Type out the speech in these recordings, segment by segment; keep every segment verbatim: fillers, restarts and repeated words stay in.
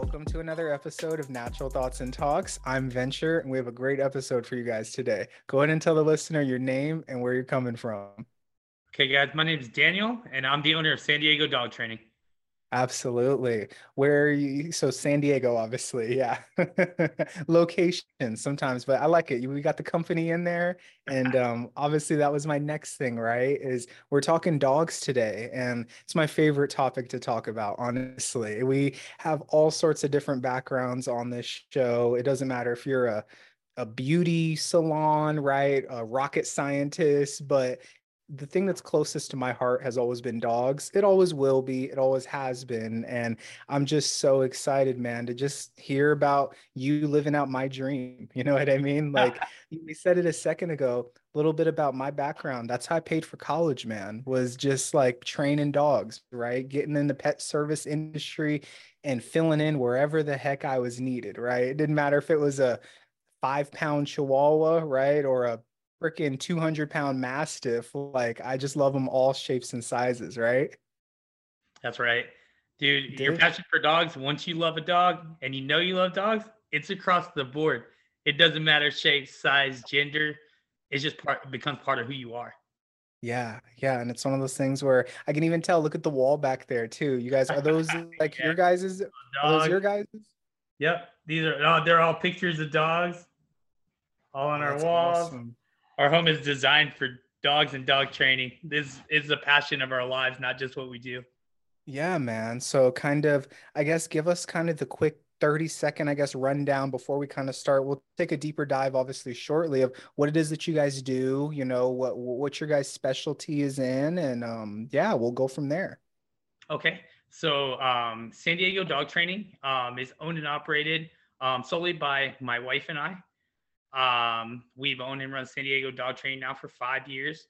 welcome to another episode of Natural Thoughts and Talks. I'm Venture, and we have a great episode for you guys today. Go ahead and tell the listener your name and where you're coming from. Okay, guys, my name is Daniel, and I'm the owner of San Diego Dog Training. Absolutely. Where are you? So San Diego, obviously, yeah. Location sometimes, but I like it. We got the company in there, and um, obviously that was my next thing, right? Is we're talking dogs today, and it's my favorite topic to talk about, honestly. We have all sorts of different backgrounds on this show. It doesn't matter if you're a a beauty salon, right? A rocket scientist, but the thing that's closest to my heart has always been dogs. It always will be. It always has been. And I'm just so excited, man, to just hear about you living out my dream. You know what I mean? Like we said it a second ago, a little bit about my background. That's how I paid for college, man, was just like training dogs, right? Getting in the pet service industry and filling in wherever the heck I was needed, right? It didn't matter if it was a five pound chihuahua, right? Or a freaking two hundred pound mastiff. Like, I just love them all shapes and sizes, right? That's right. Dude, your Dude. passion for dogs, once you love a dog and you know you love dogs, it's across the board. It doesn't matter shape, size, gender. It's just part it becomes part of who you are. Yeah, yeah. And it's one of those things where I can even tell, look at the wall back there too. You guys, are those like Yeah, your guys's? Are those dogs. your guys'? Yep. These are oh, they're all pictures of dogs all on Oh, our that's walls. awesome. Our home is designed for dogs and dog training. This is the passion of our lives, not just what we do. Yeah, man. So kind of, I guess, give us kind of the quick thirty second, I guess, rundown before we kind of start. We'll take a deeper dive, obviously, shortly of what it is that you guys do, you know, what what your guys' specialty is in, and um, yeah, we'll go from there. Okay. So um, San Diego Dog Training um, is owned and operated um, solely by my wife and I. Um, we've owned and run San Diego Dog Training now for five years.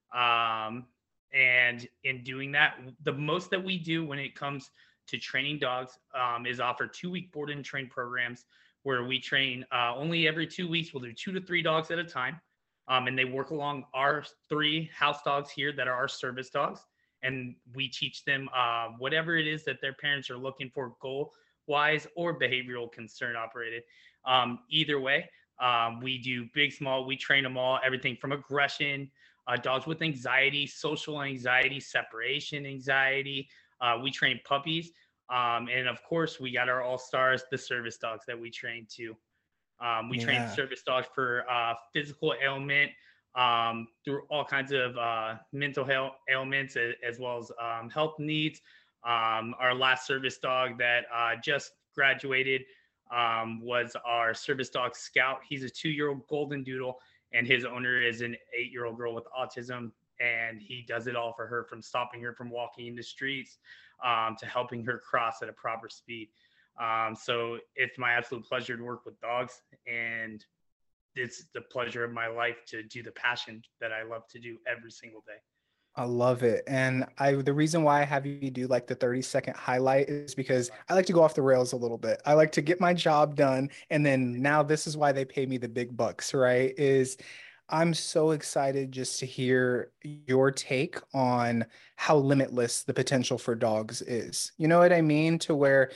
Um, and in doing that, the most that we do when it comes to training dogs um, is offer two week board and train programs where we train uh, only every two weeks. We'll do two to three dogs at a time. Um, and they work along our three house dogs here that are our service dogs. And we teach them uh, whatever it is that their parents are looking for goal wise or behavioral concern operated. Um, either way, um, we do big, small, we train them all, everything from aggression, uh, dogs with anxiety, social anxiety, separation anxiety. Uh, we train puppies. Um, and of course, we got our all stars, the service dogs that we train too. Um, we train Yeah. service dogs for uh, physical ailment, um, through all kinds of uh, mental health ailments, as well as um, health needs. Um, our last service dog that uh, just graduated um, was our service dog Scout. He's a two-year-old golden doodle, and his owner is an eight-year-old girl with autism. And he does it all for her, from stopping her from walking in the streets um, to helping her cross at a proper speed. Um, so it's my absolute pleasure to work with dogs, and it's the pleasure of my life to do the passion that I love to do every single day. I love it. And I the reason why I have you do like the thirty second highlight is because I like to go off the rails a little bit. I like to get my job done. And then now this is why they pay me the big bucks, right? Is I'm so excited just to hear your take on how limitless the potential for dogs is. You know what I mean? To where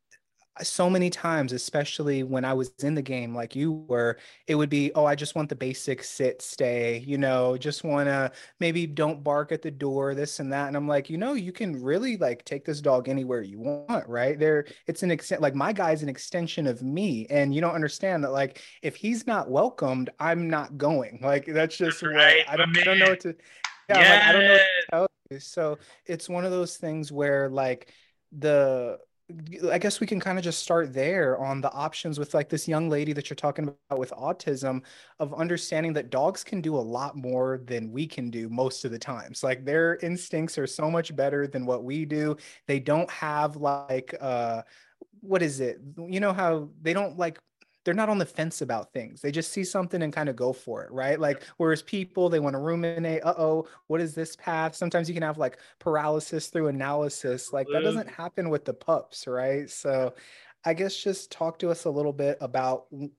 so many times, especially when I was in the game like you were, it would be, oh, I just want the basic sit, stay, you know, just want to maybe don't bark at the door, this and that. And I'm like, you know, you can really like take this dog anywhere you want, right? There, it's an extent, like my guy's an extension of me. And you don't understand that, like, if he's not welcomed, I'm not going. Like, that's just That's what right, I my don't, I don't know man. what to, yeah, I'm like, I don't know what Yes. to tell you. So it's one of those things where, like, the I guess we can kind of just start there on the options with like this young lady that you're talking about with autism, of understanding that dogs can do a lot more than we can do most of the times. Like their instincts are so much better than what we do. They don't have like uh what is it? You know how they don't like they're not on the fence about things. They just see something and kind of go for it, right? Like whereas people they want to ruminate, uh-oh, what is this path? Sometimes you can have like paralysis through analysis. Like that doesn't Absolutely. happen with the pups, right? So I guess just talk to us a little bit about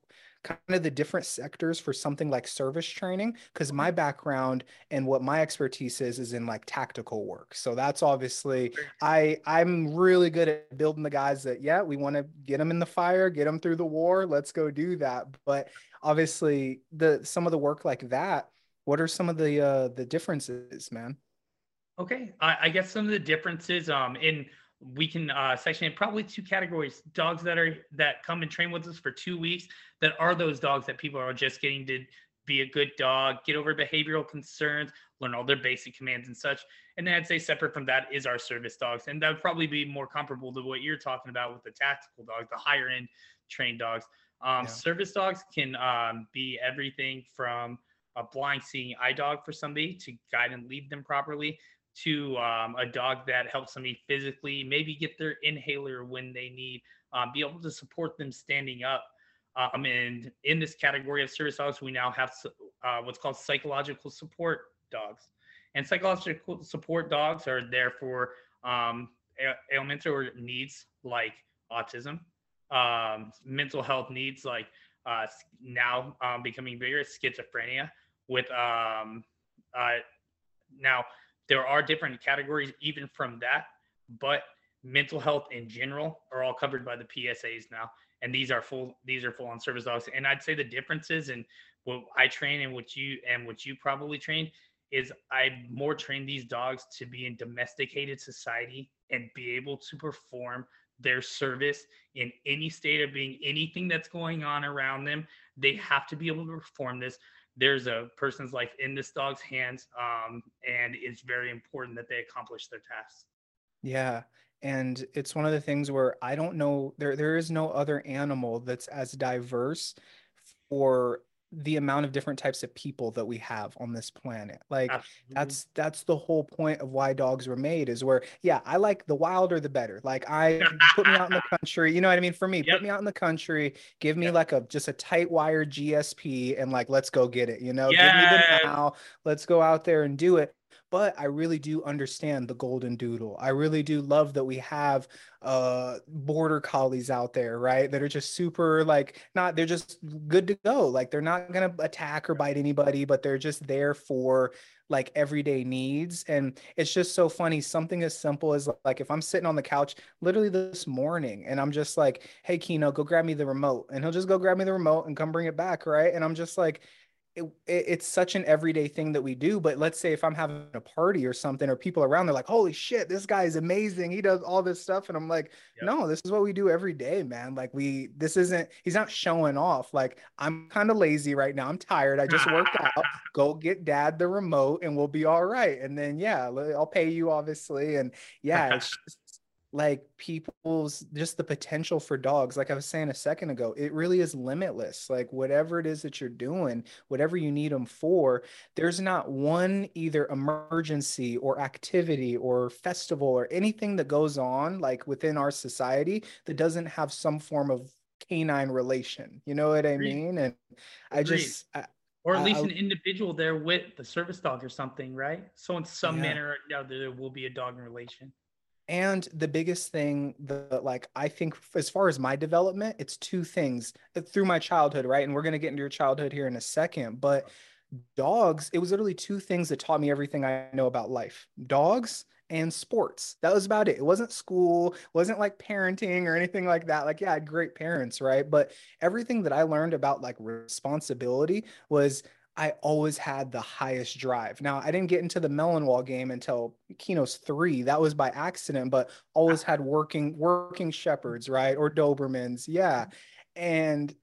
kind of the different sectors for something like service training, because my background and what my expertise is is in like tactical work. So that's obviously I I'm really good at building the guys that, yeah, we want to get them in the fire, get them through the war, let's go do that. But obviously the some of the work like that, what are some of the uh the differences, man? Okay, I, I guess some of the differences, um, in we can uh, section in probably two categories: dogs that are that come and train with us for two weeks, that are those dogs that people are just getting to be a good dog, get over behavioral concerns, learn all their basic commands and such. And then I'd say separate from that is our service dogs, and that would probably be more comparable to what you're talking about with the tactical dogs, the higher end trained dogs. Um, Yeah. service dogs can um, be everything from a blind seeing eye dog for somebody to guide and lead them properly, to um, a dog that helps somebody physically, maybe get their inhaler when they need, um, be able to support them standing up. Um, and in this category of service dogs, we now have uh, what's called psychological support dogs. And psychological support dogs are there for um, ailments or needs like autism, um, mental health needs like uh, now um, becoming bigger, schizophrenia, with um, uh, now there are different categories even from that, but mental health in general are all covered by the P S As now. And these are full these are full on service dogs. And I'd say the differences in what I train and what you and what you probably train is I more train these dogs to be in domesticated society and be able to perform their service in any state of being, anything that's going on around them. They have to be able to perform this. There's a person's life in this dog's hands, um, and it's very important that they accomplish their tasks. Yeah. And it's one of the things where I don't know, there there is no other animal that's as diverse for the amount of different types of people that we have on this planet. Like Absolutely. that's that's the whole point of why dogs were made, is where, yeah, I like the wilder the better. Like I put me out in the country, you know what I mean? For me, Yep. put me out in the country, give me Yep. like a just a tight wire G S P and like let's go get it, you know? Give me the Yes. now, let's go out there and do it. But I really do understand the golden doodle. I really do love that we have uh border collies out there, right? That are just super like not they're just good to go. Like they're not gonna attack or bite anybody, but they're just there for like everyday needs. And it's just so funny. Something as simple as like if I'm sitting on the couch literally this morning and I'm just like, hey Kino, go grab me the remote. And he'll just go grab me the remote and come bring it back, right? And I'm just like, it, it, it's such an everyday thing that we do. But let's say if I'm having a party or something, or people around, they're like, holy shit, this guy is amazing, he does all this stuff. And I'm like, Yep. no, this is what we do every day, man. Like we this isn't he's not showing off. Like I'm kind of lazy right now, I'm tired, I just worked out, go get dad the remote and we'll be all right. And then yeah, I'll pay you obviously. And yeah, it's just like people's just the potential for dogs, like I was saying a second ago, it really is limitless. Like whatever it is that you're doing, whatever you need them for, there's not one either emergency or activity or festival or anything that goes on like within our society that doesn't have some form of canine relation, you know what I Agreed. mean? And I Agreed. just I, Or at I, least I an individual there with the service dog or something, right? So in some yeah. manner or another, there will be a dog in relation. And the biggest thing that, like, I think as far as my development, it's two things uh, through my childhood, right? And we're going to get into your childhood here in a second. But dogs, it was literally two things that taught me everything I know about life: dogs and sports. That was about it. It wasn't school, wasn't like parenting or anything like that. Like, yeah, I had great parents, right? But everything that I learned about like responsibility was I always had the highest drive. Now, I didn't get into the Melonwall game until Kino's three. That was by accident, but always had working working shepherds, right? Or Dobermans. Yeah. And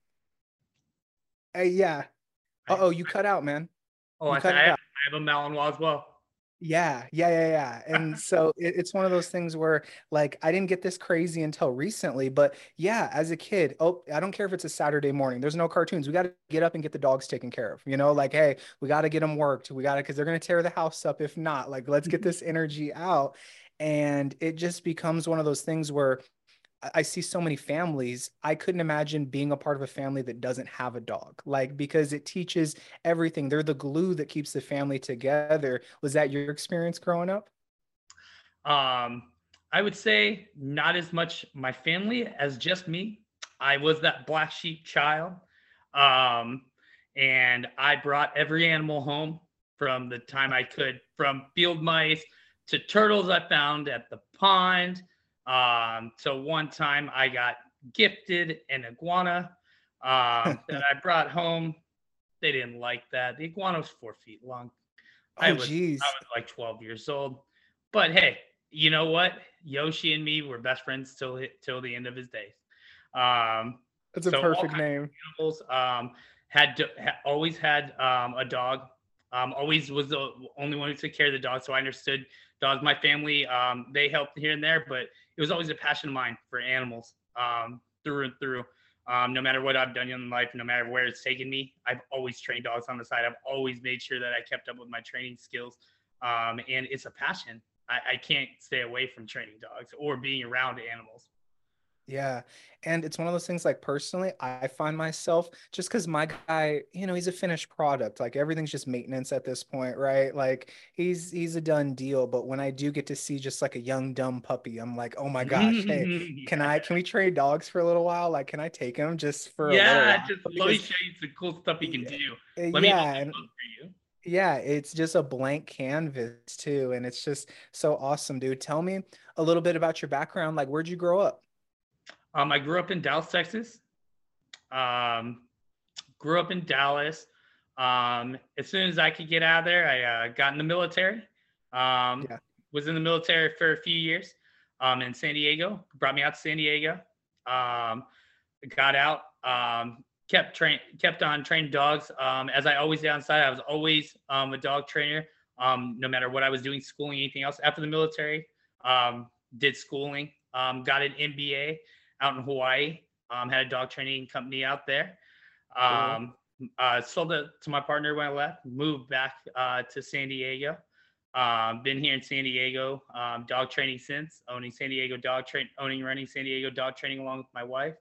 uh, yeah. I, Uh-oh, you cut out, man. oh, You I said cut I have, out. I have a Malinois as well. Yeah, yeah, yeah, yeah. And so it, it's one of those things where like I didn't get this crazy until recently, but yeah, as a kid, oh, I don't care if it's a Saturday morning. There's no cartoons. We got to get up and get the dogs taken care of. You know, like, hey, we got to get them worked. We got to, because they're going to tear the house up if not. Like, let's get this energy out. And it just becomes one of those things where I see so many families. I couldn't imagine being a part of a family that doesn't have a dog, like because it teaches everything. They're the glue that keeps the family together. Was that your experience growing up? Um, I would say not as much my family as just me. I was that black sheep child. Um, and I brought every animal home from the time I could, from field mice to turtles I found at the pond. Um, so one time I got gifted an iguana um, that I brought home. They didn't like that. The iguana was four feet long. I Oh, was I geez. was like twelve years old. But hey, you know what? Yoshi and me were best friends till till the end of his days. Um, That's a so all perfect kinds name. of animals. Um, had, do- ha- always had um, a dog. Um, always was the only one who took care of the dog, so I understood dogs. My family, um, they helped here and there, but it was always a passion of mine for animals, um, through and through. Um, no matter what I've done in life, no matter where it's taken me, I've always trained dogs on the side. I've always made sure that I kept up with my training skills, um, and it's a passion. I, I can't stay away from training dogs or being around animals. Yeah. And it's one of those things like personally, I find myself just because my guy, you know, he's a finished product. Like everything's just maintenance at this point, right? Like he's he's a done deal. But when I do get to see just like a young dumb puppy, I'm like, oh my gosh, hey, can Yeah. I can we trade dogs for a little while? Like, can I take him just for a little Yeah, while? just let me Because show you some cool stuff you can yeah, do. Let me yeah, open and them up for you. yeah, it's just a blank canvas too. And it's just so awesome, dude. Tell me a little bit about your background. Like, where'd you grow up? Um, I grew up in Dallas, Texas. Um, grew up in Dallas. Um, as soon as I could get out of there, I uh, got in the military. Um, Yeah. was in the military for a few years um, in San Diego. Brought me out to San Diego. Um, got out. Um, kept train kept on training dogs. Um, as I always did on site, I was always um, a dog trainer. Um, no matter what I was doing, schooling, anything else. After the military, um, did schooling. Um, got an M B A out in Hawaii. Um, had a dog training company out there. Cool. Um, uh, sold it to my partner when I left. Moved back uh, to San Diego. Um, been here in San Diego, um, dog training since owning San Diego dog train, owning running San Diego dog training along with my wife.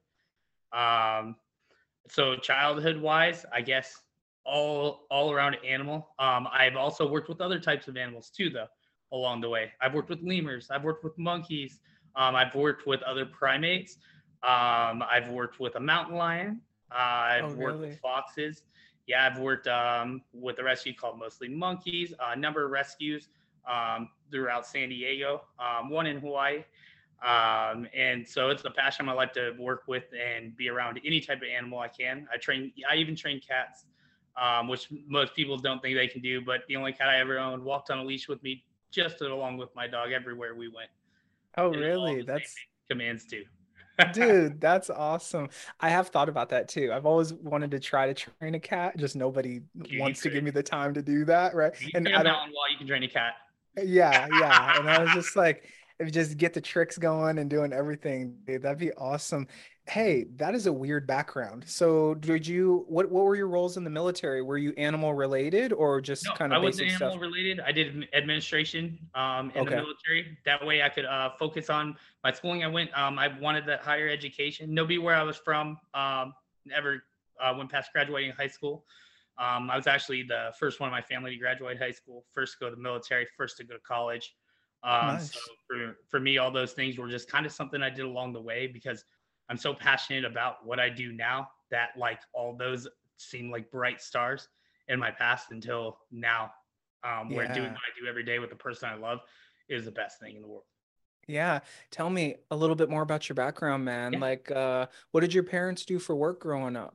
Um, so childhood wise, I guess all all around animal. Um, I've also worked with other types of animals too, though, along the way. I've worked with lemurs. I've worked with monkeys. Um, I've worked with other primates. Um, I've worked with a mountain lion. Uh, Oh, I've worked with really? foxes. Yeah, I've worked um, with a rescue called Mostly Monkeys. A number of rescues um, throughout San Diego. Um, one in Hawaii. Um, and so it's a passion I like to work with and be around any type of animal I can. I train, I even train cats, um, which most people don't think they can do. But the only cat I ever owned walked on a leash with me, just along with my dog everywhere we went, Oh, and all really? the same That's commands too. Dude, that's awesome. I have thought about that too. I've always wanted to try to train a cat, just nobody You, you wants to could. give me the time to do that, right? You can And train a I don't, mountain while you can train a cat. yeah, yeah. And I was just like, if you just get the tricks going and doing everything, dude, that'd be awesome. Hey, that is a weird background. So did you, what what were your roles in the military? Were you animal related or No, just kind I of wasn't basic animal stuff? related. I did administration um, in the Okay. military. That way, I could uh, focus on my schooling. I went. Um, I wanted that higher education. Nobody where I was from um, never uh, went past graduating high school. Um, I was actually the first one in my family to graduate high school, first to go to the military, first to go to college. Um, so Nice. for for me, all those things were just kind of something I did along the way because I'm so passionate about what I do now that like all those seem like bright stars in my past until now, um, where doing Yeah. what I do every day with the person I love is the best thing in the world. Yeah. Tell me a little bit more about your background, man. Yeah. Like, uh, what did your parents do for work growing up?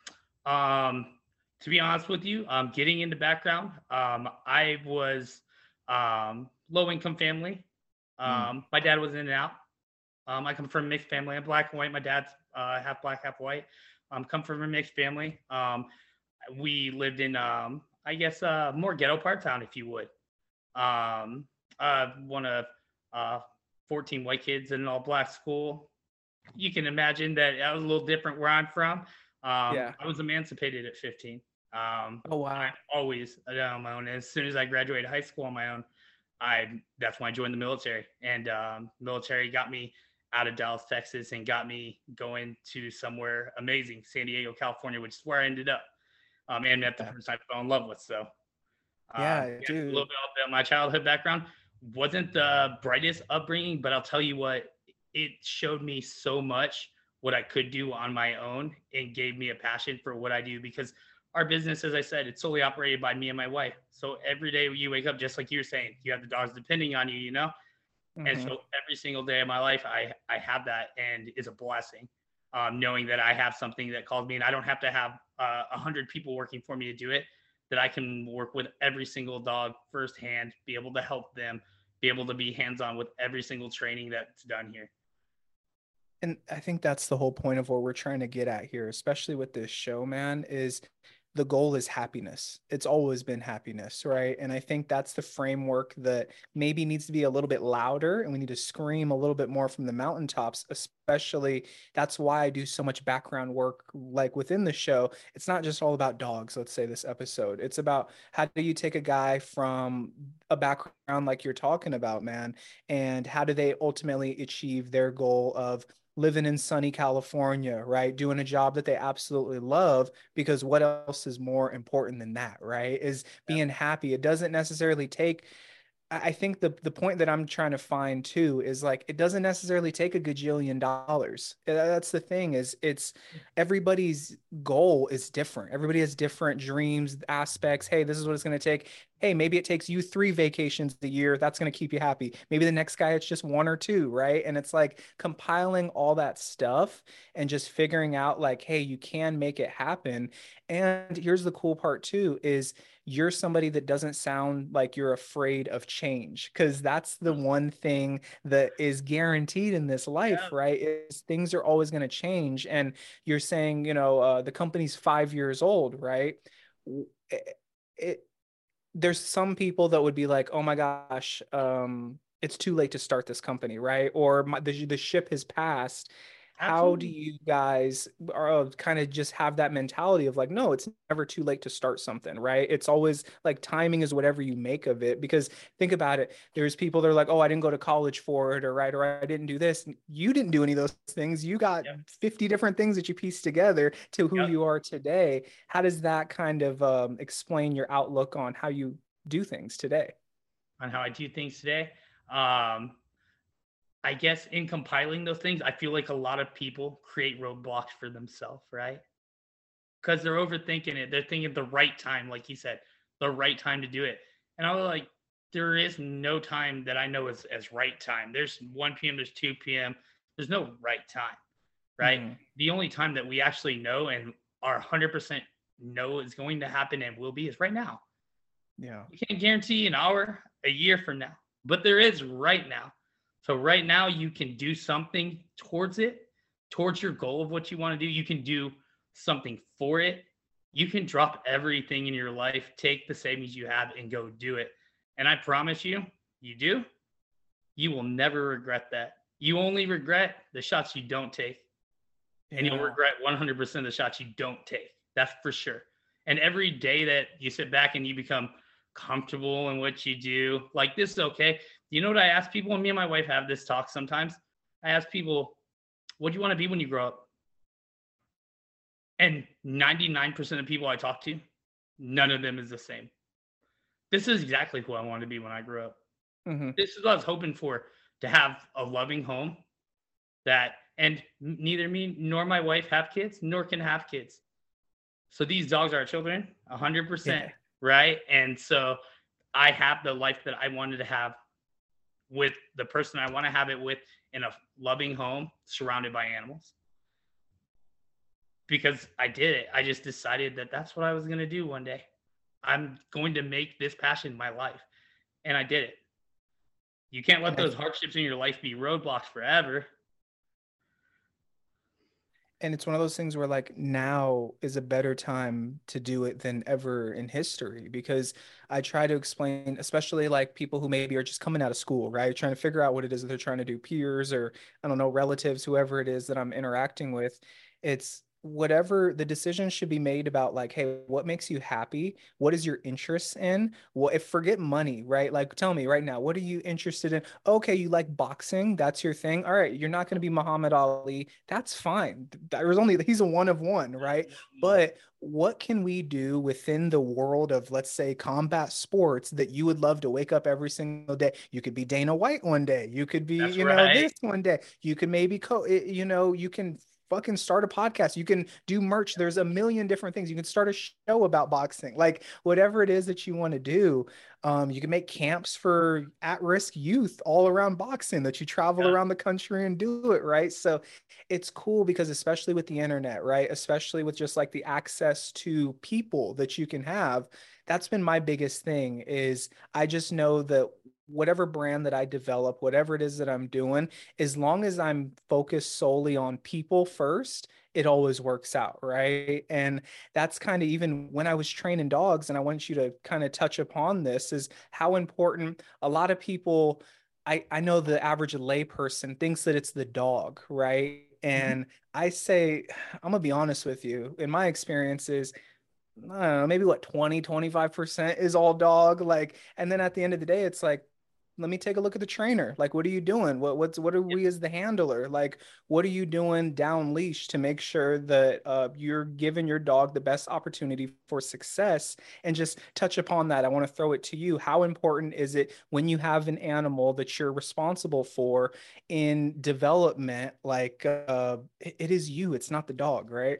Um, to be honest with you, um, getting into background, um, I was um, low income family. Mm. Um, my dad was in and out. Um, I come from a mixed family. I'm black and white. My dad's uh, half black, half white. Um, come from a mixed family. Um, we lived in, um, I guess, uh, more ghetto part town, if you would. Um, uh, one of uh, fourteen white kids in an all black school. You can imagine that that was a little different where I'm from. Um, Yeah. I was emancipated at fifteen. Um, Oh, wow. always on my own. As soon as I graduated high school on my own, I that's when I joined the military. And um, military got me out of Dallas, Texas, and got me going to somewhere amazing, San Diego, California, which is where I ended up. Um, and met the Yeah. person I fell in love with. So um, Yeah, yeah, a little dude. bit about my childhood background. Wasn't the brightest upbringing, but I'll tell you what, it showed me so much what I could do on my own and gave me a passion for what I do because our business, as I said, it's solely operated by me and my wife. So every day you wake up, just like you're saying, you have the dogs depending on you, you know? And Mm-hmm. so every single day of my life, I, I have that and it's a blessing. Um, knowing that I have something that calls me and I don't have to have uh, a hundred people working for me to do it, that I can work with every single dog firsthand, be able to help them, be able to be hands-on with every single training that's done here. And I think that's the whole point of what we're trying to get at here, especially with this show, man, is the goal is happiness. It's always been happiness, right? And I think that's the framework that maybe needs to be a little bit louder and we need to scream a little bit more from the mountaintops, especially that's why I do so much background work like within the show. It's not just all about dogs, let's say this episode. It's about how do you take a guy from a background like you're talking about, man, and how do they ultimately achieve their goal of living in sunny California, right? Doing a job that they absolutely love, because what else is more important than that, right? Is being happy. It doesn't necessarily take, I think the the point that I'm trying to find too is like it doesn't necessarily take a gajillion dollars. Uh, That's the thing is it's everybody's goal is different. Everybody has different dreams, aspects. Hey, this is what it's going to take. Hey, maybe it takes you three vacations a year. That's going to keep you happy. Maybe the next guy it's just one or two, right? And it's like compiling all that stuff and just figuring out like, hey, you can make it happen. And here's the cool part too is you're somebody that doesn't sound like you're afraid of change, because that's the one thing that is guaranteed in this life, Yeah. right? Is things are always going to change. And you're saying, you know, uh, the company's five years old, right? It, it there's some people that would be like, oh my gosh, um, it's too late to start this company, right? Or my, the, the ship has passed. How do Absolutely. you guys uh, kind of just have that mentality of like, no, it's never too late to start something, right? It's always like timing is whatever you make of it. Because think about it, there's people that are like, oh, I didn't go to college for it, or right, or I didn't do this. You didn't do any of those things. You got Yep. fifty different things that you pieced together to who Yep. you are today. How does that kind of um, explain your outlook on how you do things today? On how I do things today. Um, I guess in compiling those things, I feel like a lot of people create roadblocks for themselves, right? Because they're overthinking it. They're thinking the right time, like you said, the right time to do it. And I was like, there is no time that I know is as right time. There's one p m, there's two p m. There's no right time, right? Mm, The only time that we actually know and are one hundred percent know is going to happen and will be is right now. yeah. You can't guarantee an hour, a year from now, but there is right now. So right now you can do something towards it, towards your goal of what you want to do. You can do something for it. You can drop everything in your life, take the savings you have and go do it. And I promise you, you do, you will never regret that. You only regret the shots you don't take, and you'll Yeah. regret one hundred percent of the shots you don't take. That's for sure. And every day that you sit back and you become comfortable in what you do, like this is okay. You know what I ask people? And me and my wife have this talk sometimes. I ask people, what do you want to be when you grow up? And ninety-nine percent of people I talk to, none of them is the same. This is exactly who I wanted to be when I grew up. Hmm. This is what I was hoping for, to have a loving home that, and neither me nor my wife have kids, nor can have kids. So these dogs are our children, one hundred percent, Yeah. right? And so I have the life that I wanted to have with the person I want to have it with, in a loving home surrounded by animals. Because I did it. I just decided that that's what I was going to do one day. I'm going to make this passion my life. And I did it. You can't let And I those hardships in your life be roadblocks forever. and it's one of those things where like now is a better time to do it than ever in history, because I try to explain, especially like people who maybe are just coming out of school, right? Trying to figure out what it is that they're trying to do, peers or I don't know, relatives, whoever it is that I'm interacting with. It's whatever the decision should be made about like, hey, what makes you happy? What is your interest in? Well, if forget money, right? Like tell me right now, what are you interested in? Okay, you like boxing, that's your thing. All right, you're not going to be Muhammad Ali. That's fine. There was only he's a one of one, right? But what can we do within the world of, let's say, combat sports that you would love to wake up every single day? You could be Dana White one day. You could be, That's you know, right. this one day. You could maybe co, you know, you can fucking start a podcast. You can do merch. There's a million different things. You can start a show about boxing, like whatever it is that you want to do. Um, you can make camps for at-risk youth all around boxing that you travel Yeah. around the country and do it, right? So it's cool because especially with the internet, right? Especially with just like the access to people that you can have, that's been my biggest thing is I just know that whatever brand that I develop, whatever it is that I'm doing, as long as I'm focused solely on people first, it always works out, right? And that's kind of even when I was training dogs, and I want you to kind of touch upon this, is how important a lot of people, I, I know the average layperson thinks that it's the dog, right? Mhm. And I say, I'm gonna be honest with you, in my experiences, I don't know, maybe what twenty, twenty-five percent is all dog. Like, and then at the end of the day, it's like, let me take a look at the trainer. Like, what are you doing? What what's what are Yeah. we as the handler? Like, what are you doing down leash to make sure that uh, you're giving your dog the best opportunity for success? And just touch upon that. I want to throw it to you. How important is it when you have an animal that you're responsible for in development? Like, uh, it, it is you. It's not the dog, right?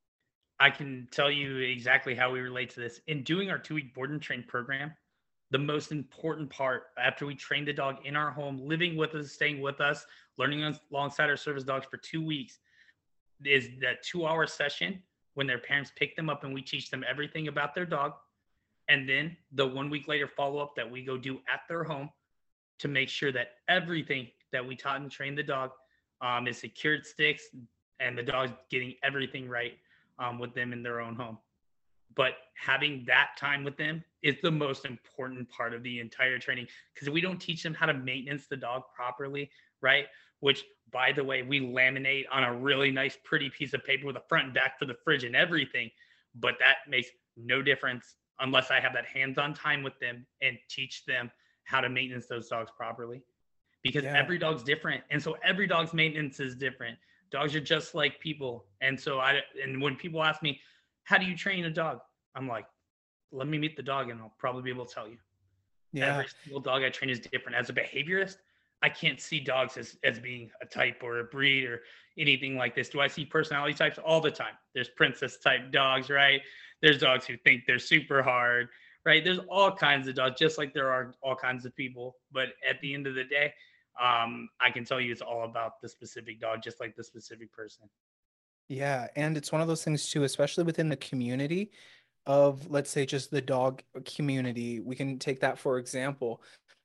I can tell you exactly how we relate to this. In doing our two week board and train program, the most important part after we train the dog in our home, living with us, staying with us, learning alongside our service dogs for two weeks, is that two hour session when their parents pick them up and we teach them everything about their dog. And then the one week later follow up that we go do at their home to make sure that everything that we taught and trained the dog um, is secured sticks and the dog's getting everything right um, with them in their own home. But having that time with them is the most important part of the entire training because we don't teach them how to maintenance the dog properly, right? Which, by the way, we laminate on a really nice, pretty piece of paper with a front and back for the fridge and everything. But that makes no difference unless I have that hands-on time with them and teach them how to maintenance those dogs properly because Yeah. every dog's different. And so every dog's maintenance is different. Dogs are just like people. And so I, and when people ask me, how do you train a dog? I'm like, let me meet the dog and I'll probably be able to tell you. Yeah. Every single dog I train is different. As a behaviorist, I can't see dogs as, as being a type or a breed or anything like this. Do I see personality types all the time? There's princess type dogs, right? There's dogs who think they're super hard, right? There's all kinds of dogs, just like there are all kinds of people. But at the end of the day, um, I can tell you it's all about the specific dog, just like the specific person. Yeah, and it's one of those things too, especially within the community of, let's say, just the dog community. We can take that for example.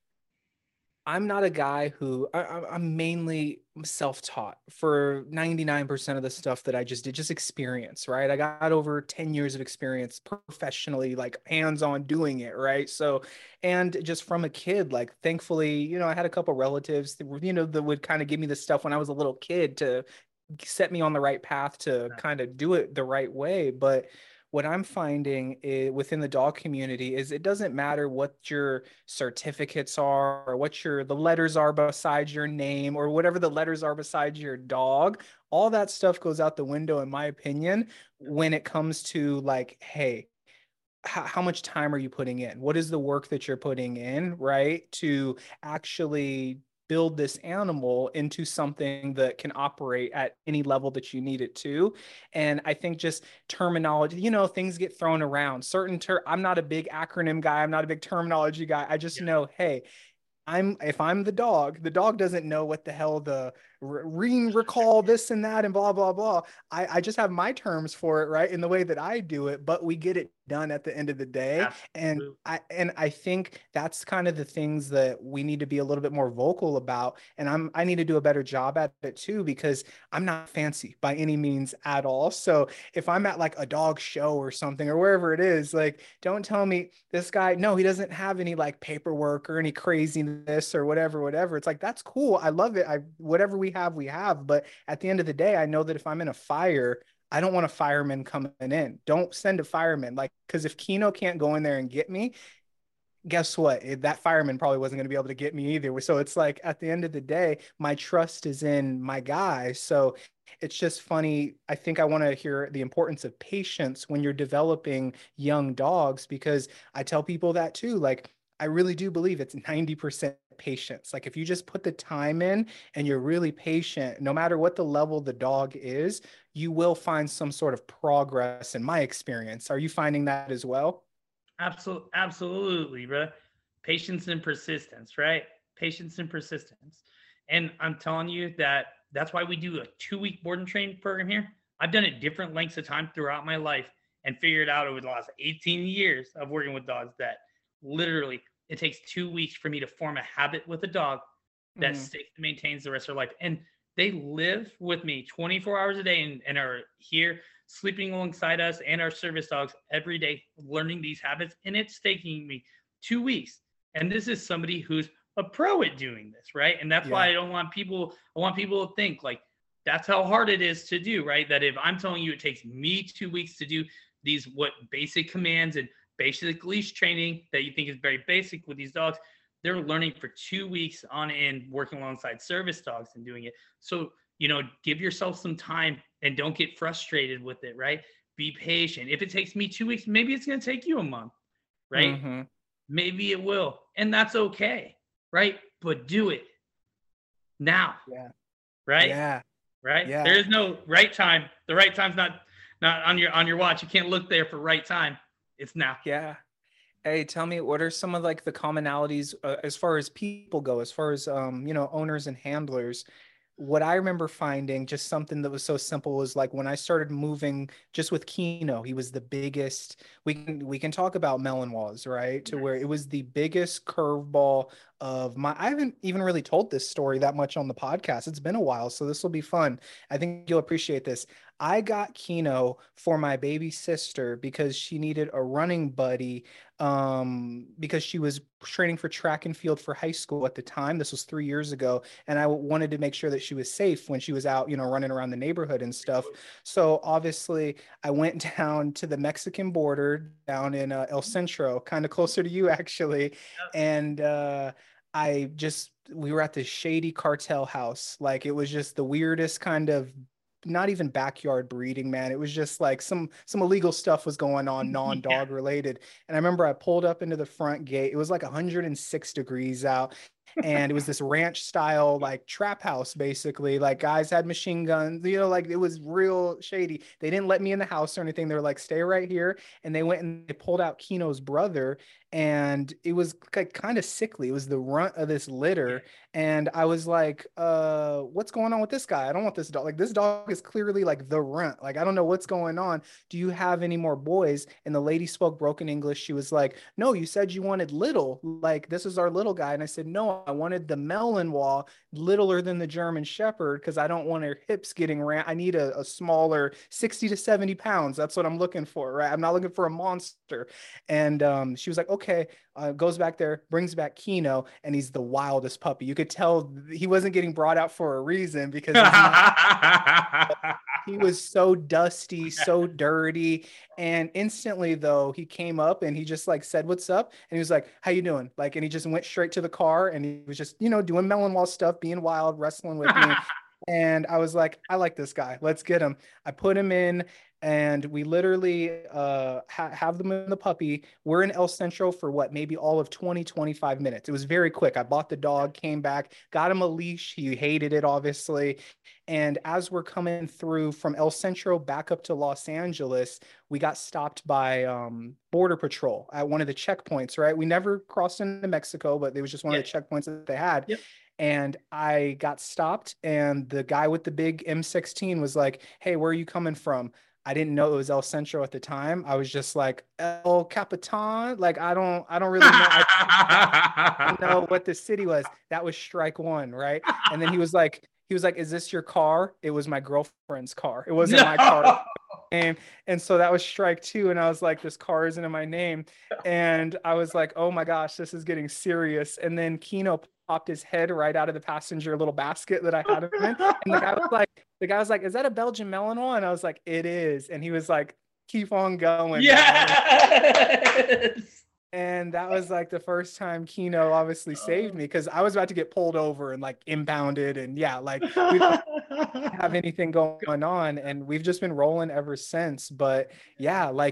I'm not a guy who I, I- I'm mainly self-taught for ninety-nine percent of the stuff that I just did, just experience, right? I got over ten years of experience professionally, like hands-on doing it, right? So, and just from a kid, like thankfully, you know, I had a couple relatives that were, you know, that would kind of give me the stuff when I was a little kid to set me on the right path to kind of do it the right way. But what I'm finding is, within the dog community is it doesn't matter what your certificates are or what your the letters are beside your name or whatever the letters are beside your dog. All that stuff goes out the window, in my opinion, when it comes to like, hey, how, how much time are you putting in? What is the work that you're putting in, right? To actually build this animal into something that can operate at any level that you need it to. And I think just terminology, you know, things get thrown around. Certain ter I'm not a big acronym guy. I'm not a big terminology guy. I just Yeah. know, hey, I'm if I'm the dog, the dog doesn't know what the hell the ring recall this and that and blah blah blah. I I just have my terms for it, right, in the way that I do it, but we get it done at the end of the day. And Absolutely. I and I think that's kind of the things that we need to be a little bit more vocal about. And I'm I need to do a better job at it too, because I'm not fancy by any means at all. So if I'm at like a dog show or something or wherever it is, like don't tell me this guy, no, he doesn't have any like paperwork or any craziness or whatever, whatever. It's like, that's cool. I love it. I, whatever we have, we have. But at the end of the day, I know that if I'm in a fire, I don't want a fireman coming in. Don't send a fireman. Like, because if Kino can't go in there and get me, guess what? That fireman probably wasn't going to be able to get me either. So it's like at the end of the day, my trust is in my guy. So it's just funny. I think I want to hear the importance of patience when you're developing young dogs, because I tell people that too. Like, I really do believe it's ninety percent patience. Like if you just put the time in and you're really patient, no matter what the level the dog is, you will find some sort of progress in my experience. Are you finding that as well? Absolutely, absolutely, bro. Patience and persistence, right? Patience and persistence. And I'm telling you that that's why we do a two week board and train program here. I've done it different lengths of time throughout my life and figured out over the last eighteen years of working with dogs that literally it takes two weeks for me to form a habit with a dog that Mm, sticks and maintains the rest of their life. And they live with me twenty-four hours a day and, and are here sleeping alongside us and our service dogs every day, learning these habits. And it's taking me two weeks. And this is somebody who's a pro at doing this, right? And that's why yeah. I don't want people, I want people to think like that's how hard it is to do, right? That if I'm telling you it takes me two weeks to do these what basic commands and basic leash training that you think is very basic with these dogs, they're learning for two weeks on end, working alongside service dogs and doing it. So, you know, give yourself some time and don't get frustrated with it, right? Be patient. If it takes me two weeks, maybe it's going to take you a month, right? Mm-hmm. Maybe it will. And that's okay, right? But do it now, Yeah. right? Yeah. Right? Yeah. There is no right time. The right time's not not on your on your watch. You can't look there for right time. It's now. Yeah. Hey, tell me, what are some of like the commonalities uh, as far as people go, as far as um, you know, owners and handlers? What I remember finding, just something that was so simple, was like when I started moving just with Kino, he was the biggest. We can we can talk about Malinois, right? To where Nice. it was the biggest curveball of my. I haven't even really told this story that much on the podcast. It's been a while, so this will be fun. I think you'll appreciate this. I got Kino for my baby sister because she needed a running buddy um because she was training for track and field for high school at the time. This was three years ago, and I wanted to make sure that she was safe when she was out, you know, running around the neighborhood and stuff. So obviously, I went down to the Mexican border down in uh, El Centro, kind of closer to you actually, and uh, I just we were at this shady cartel house. Like it was just the weirdest kind of, not even backyard breeding, man. It was just like some some illegal stuff was going on, Yeah. non-dog related. And I remember I pulled up into the front gate. It was like one hundred six degrees out. And it was this ranch style like trap house, basically. Like guys had machine guns, you know, like it was real shady. They didn't let me in the house or anything. They were like, stay right here. And they went and they pulled out Kino's brother, and it was like kind of sickly. It was the runt of this Yeah. litter. And I was like, uh, what's going on with this guy? I don't want this dog. Like this dog is clearly like the runt. Like, I don't know what's going on. Do you have any more boys? And the lady spoke broken English. She was like, no, you said you wanted little. Like, this is our little guy. And I said, no, I wanted the Malinois, littler than the German Shepherd, because I don't want her hips getting ran. I need a, a smaller sixty to seventy pounds. That's what I'm looking for, right? I'm not looking for a monster. And um, she was like, okay, uh, goes back there, brings back Kino, and he's the wildest puppy. You could tell he wasn't getting brought out for a reason, because he's not. He was so dusty, so dirty. And instantly though, he came up and he just like said, what's up? And he was like, how you doing? Like, and he just went straight to the car, and he was just, you know, doing Malinois stuff, being wild, wrestling with me. And I was like, I like this guy. Let's get him. I put him in, and we literally uh, ha- have them in the puppy. We're in El Centro for what, maybe all of twenty, twenty-five minutes. It was very quick. I bought the dog, came back, got him a leash. He hated it, obviously. And as we're coming through from El Centro back up to Los Angeles, we got stopped by um, Border Patrol at one of the checkpoints, right? We never crossed into Mexico, but it was just one Yeah. of the checkpoints that they had. Yep. And I got stopped, and the guy with the big M sixteen was like, hey, where are you coming from? I didn't know it was El Centro at the time. I was just like, El Capitan. Like, I don't, I don't really know. I don't know what the city was. That was strike one, right? And then he was like, he was like, is this your car? It was my girlfriend's car. It wasn't my car. And and so that was strike two. And I was like, this car isn't in my name. And I was like, oh my gosh, this is getting serious. And then Kino popped his head right out of the passenger little basket that I had him in. And the guy was like, the guy was like, is that a Belgian Malinois? And I was like, it is. And he was like, keep on going. Yes. And that was like the first time Kino obviously saved Oh. me, because I was about to get pulled over and like impounded. And yeah, like we don't have anything going on, and we've just been rolling ever since. But yeah, like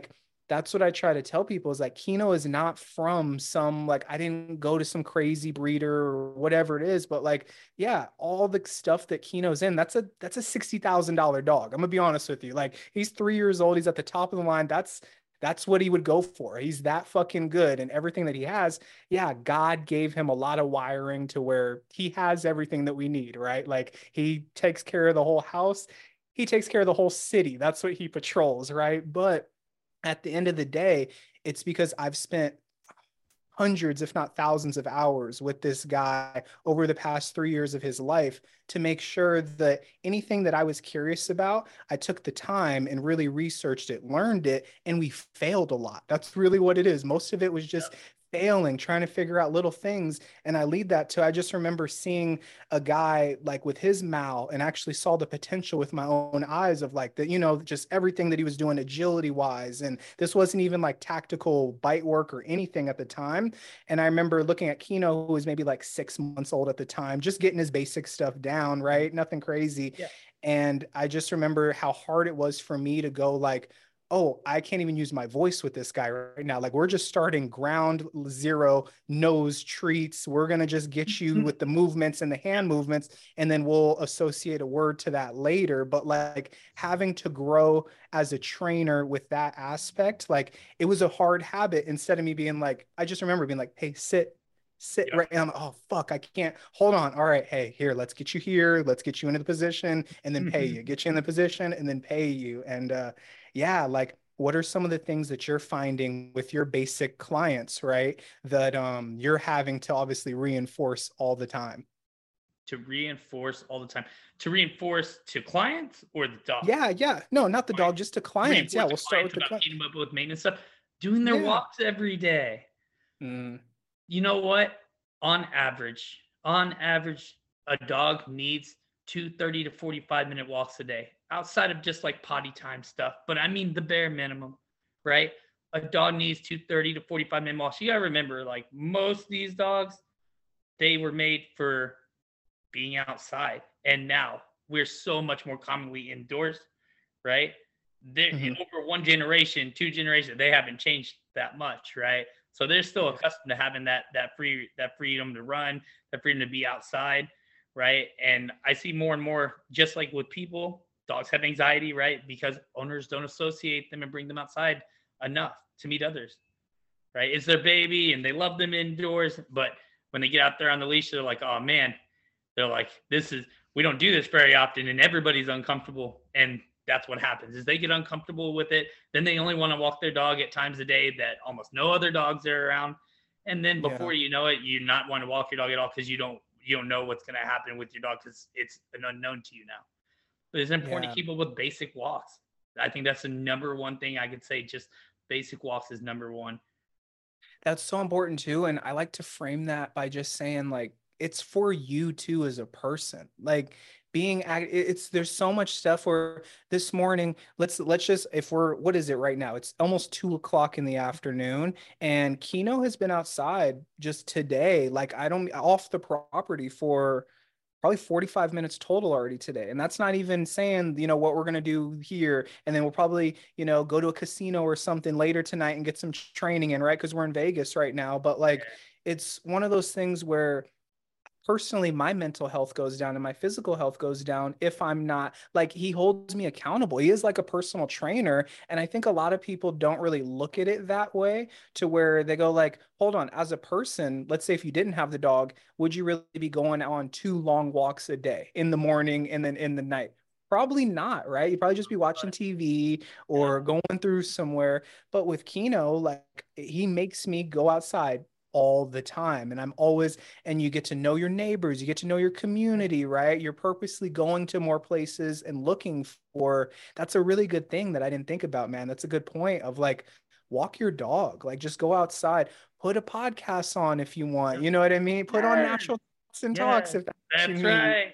that's what I try to tell people is like Kino is not from some, like, I didn't go to some crazy breeder or whatever it is, but like, yeah, all the stuff that Kino's in, that's a that's a sixty thousand dollar dog. I'm gonna be honest with you. Like, he's three years old, he's at the top of the line. That's that's what he would go for. He's that fucking good, and everything that he has, yeah, God gave him a lot of wiring to where he has everything that we need, right? Like, he takes care of the whole house, he takes care of the whole city. That's what he patrols, right? But at the end of the day, it's because I've spent hundreds, if not thousands of hours with this guy over the past three years of his life to make sure that anything that I was curious about, I took the time and really researched it, learned it, and we failed a lot. That's really what it is. Most of it was just failing, trying to figure out little things. And I lead that to, I just remember seeing a guy like with his Mal and actually saw the potential with my own eyes of like the, you know, just everything that he was doing agility wise. And this wasn't even like tactical bite work or anything at the time. And I remember looking at Kino, who was maybe like six months old at the time, just getting his basic stuff down, right? Nothing crazy. Yeah. And I just remember how hard it was for me to go like, oh, I can't even use my voice with this guy right now. Like, we're just starting ground zero, nose treats. We're going to just get you with the movements and the hand movements, and then we'll associate a word to that later. But like having to grow as a trainer with that aspect, like it was a hard habit. Instead of me being like, I just remember being like, hey, sit, sit Yeah. right. And I'm like, oh, fuck, I can't. Hold on. All right. Hey, here, let's get you here. Let's get you into the position and then pay you. Get you in the position and then pay you. And uh, yeah, like what are some of the things that you're finding with your basic clients, right? That um, you're having to obviously reinforce all the time. To reinforce all the time. To reinforce to clients or the dog? Yeah, yeah. No, not the Clients. dog, just to To clients. reinforce Yeah, to we'll start with clients the about client. keeping up with maintenance stuff, doing their Yeah. walks every day. Mm. You know what? On average, on average, a dog needs two thirty to forty-five minute walks a day outside of just like potty time stuff. But I mean, the bare minimum, right? A dog needs two thirty to forty-five minute walks. You got to remember, like most of these dogs, they were made for being outside. And now we're so much more commonly indoors, right? They're Mm-hmm. over one generation, two generations, they haven't changed that much, right? So they're still Yeah. accustomed to having that that free that freedom to run, that freedom to be outside, right? And I see more and more, just like with people, dogs have anxiety, right? Because owners don't associate them and bring them outside enough to meet others, right? It's their baby and they love them indoors, but when they get out there on the leash, they're like, oh man, they're like, this is, we don't do this very often and everybody's uncomfortable. And that's what happens is they get uncomfortable with it. Then they only want to walk their dog at times a day that almost no other dogs are around. And then Yeah. before you know it, you not want to walk your dog at all because you don't, you don't know what's going to happen with your dog because it's an unknown to you now. But it's important Yeah. to keep up with basic walks. I think that's the number one thing I could say. Just basic walks is number one. That's so important too. And I like to frame that by just saying, like, it's for you too as a person. Like being act- it- it's there's so much stuff where this morning, let's let's just if we're what is it right now? It's almost two o'clock in the afternoon, and Kino has been outside just today. Like I don't off the property for probably forty-five minutes total already today. And that's not even saying, you know, what we're going to do here. And then we'll probably, you know, go to a casino or something later tonight and get some training in, right? Because we're in Vegas right now. But like, it's one of those things where personally my mental health goes down and my physical health goes down if I'm not like he holds me accountable. He is like a personal trainer. And I think a lot of people don't really look at it that way to where they go like, hold on, as a person, let's say if you didn't have the dog, would you really be going on two long walks a day in the morning and then in the night? Probably not, right? You'd probably just be watching T V or going through somewhere. But with Kino, like he makes me go outside all the time. And I'm always, and you get to know your neighbors, you get to know your community, right? You're purposely going to more places and looking for, that's a really good thing that I didn't think about, man. That's a good point of like, walk your dog, like just go outside, put a podcast on if you want, you know what I mean? Put on Yes. natural Talks and Talks Yes. if that's, what you That's need. right.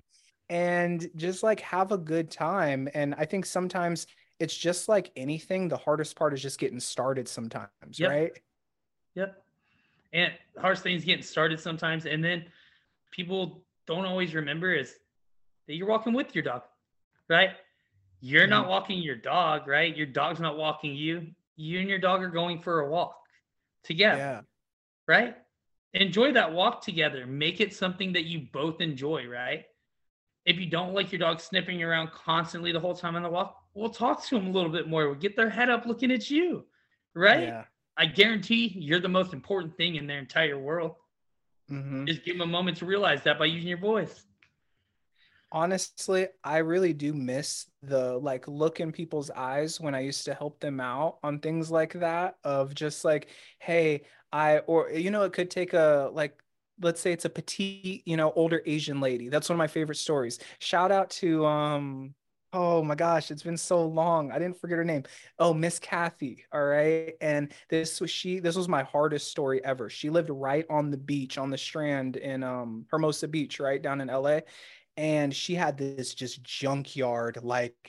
And just like have a good time. And I think sometimes it's just like anything, the hardest part is just getting started sometimes, Yep. right? Yep. And hardest things getting started sometimes. And then people don't always remember is that you're walking with your dog, right? You're not Mhm. walking your dog, right? Your dog's not walking you. you and your dog are going for a walk together, Yeah. right? Enjoy that walk together. Make it something that you both enjoy, right? If you don't like your dog sniffing around constantly the whole time on the walk, we'll talk to them a little bit more. We'll get their head up looking at you, right? Yeah. I guarantee you're the most important thing in their entire world. Hmm. Just give them a moment to realize that by using your voice. Honestly, I really do miss the like look in people's eyes when I used to help them out on things like that of just like, hey, I or you know, it could take a like let's say it's a petite, you know, older Asian lady. That's one of my favorite stories. Shout out to um oh my gosh, it's been so long. I didn't forget her name. Oh, Miss Kathy. All right. And this was she this was my hardest story ever. She lived right on the beach on the Strand in um Hermosa Beach, right down in L A, and she had this just junkyard like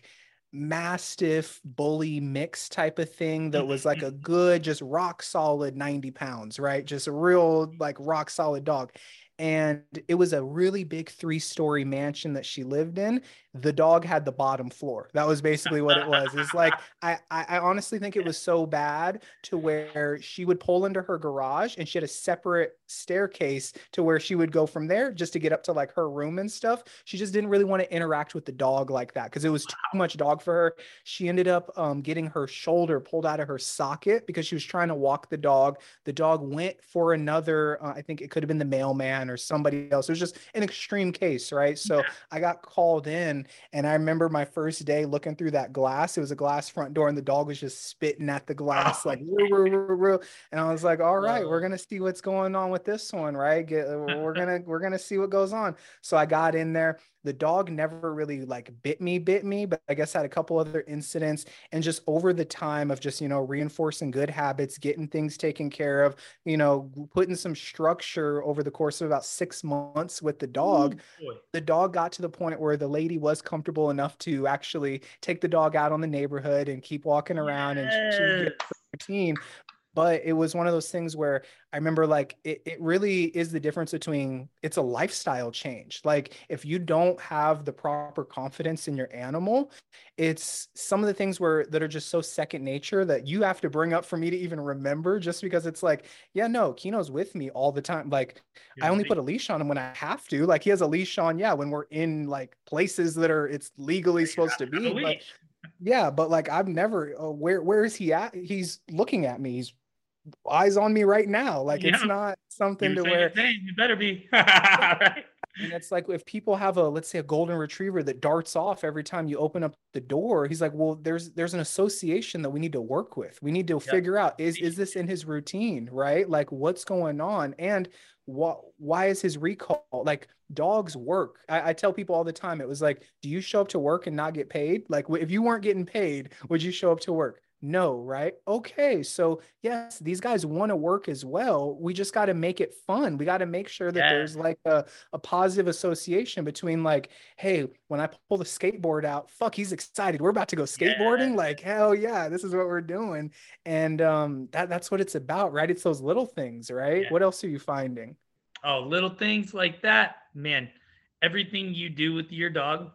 mastiff bully mix type of thing that was like a good just rock solid ninety pounds, right, just a real like rock solid dog. And it was a really big three story mansion that she lived in. The dog had the bottom floor. That was basically what it was. It's like I, I I honestly think it was so bad to where she would pull into her garage and she had a separate staircase to where she would go from there just to get up to like her room and stuff. She just didn't really want to interact with the dog like that because it was too much dog for her. She ended up um, getting her shoulder pulled out of her socket because she was trying to walk the dog. The dog went for another, uh, I think it could have been the mailman or somebody else. It was just an extreme case, right? So I got called in, and I remember my first day looking through that glass. It was a glass front door, and the dog was just spitting at the glass, like, "Roo, roo, roo, roo." And I was like, all right, we're gonna see what's going on with this one, right? Get, we're gonna we're gonna see what goes on. So I got in there. The dog never really like bit me, bit me, but I guess had a couple other incidents. And just over the time of just, you know, reinforcing good habits, getting things taken care of, you know, putting some structure over the course of about six months with the Ooh, dog, boy. the dog got to the point where the lady was comfortable enough to actually take the dog out on the neighborhood and keep walking around, and she would get Yes. her routine. But it was one of those things where I remember like it, it really is the difference between it's a lifestyle change. Like if you don't have the proper confidence in your animal, it's some of the things where that are just so second nature that you have to bring up for me to even remember, just because it's like, yeah, no, Kino's with me all the time. Like I Here's the only thing. put a leash on him when I have to. Like he has a leash on, yeah, when we're in like places that are it's legally You supposed have to to have be. a But leash. yeah, but like I've never uh, where where is he at? He's looking at me. He's eyes on me right now. Like it's Yeah. not You something were to saying where, his name. You better be. yeah. Right? And it's like if people have a, let's say, a golden retriever that darts off every time you open up the door, he's like, well, there's there's an association that we need to work with. We need to Yep. figure out, is is this in his routine, right? Like what's going on? And what why is his recall? Like dogs work. I, I tell people all the time, it was like, do you show up to work and not get paid? Like if you weren't getting paid, would you show up to work? No, right? Okay. So, yes, these guys want to work as well. We just got to make it fun. We got to make sure that Yes. there's like a, a positive association between like, hey, when I pull the skateboard out, fuck, he's excited. We're about to go skateboarding. Yes. Like, hell yeah, this is what we're doing. And um that that's what it's about, right? It's those little things, right? Yeah. What else are you finding? Oh, little things like that, man. Everything you do with your dog,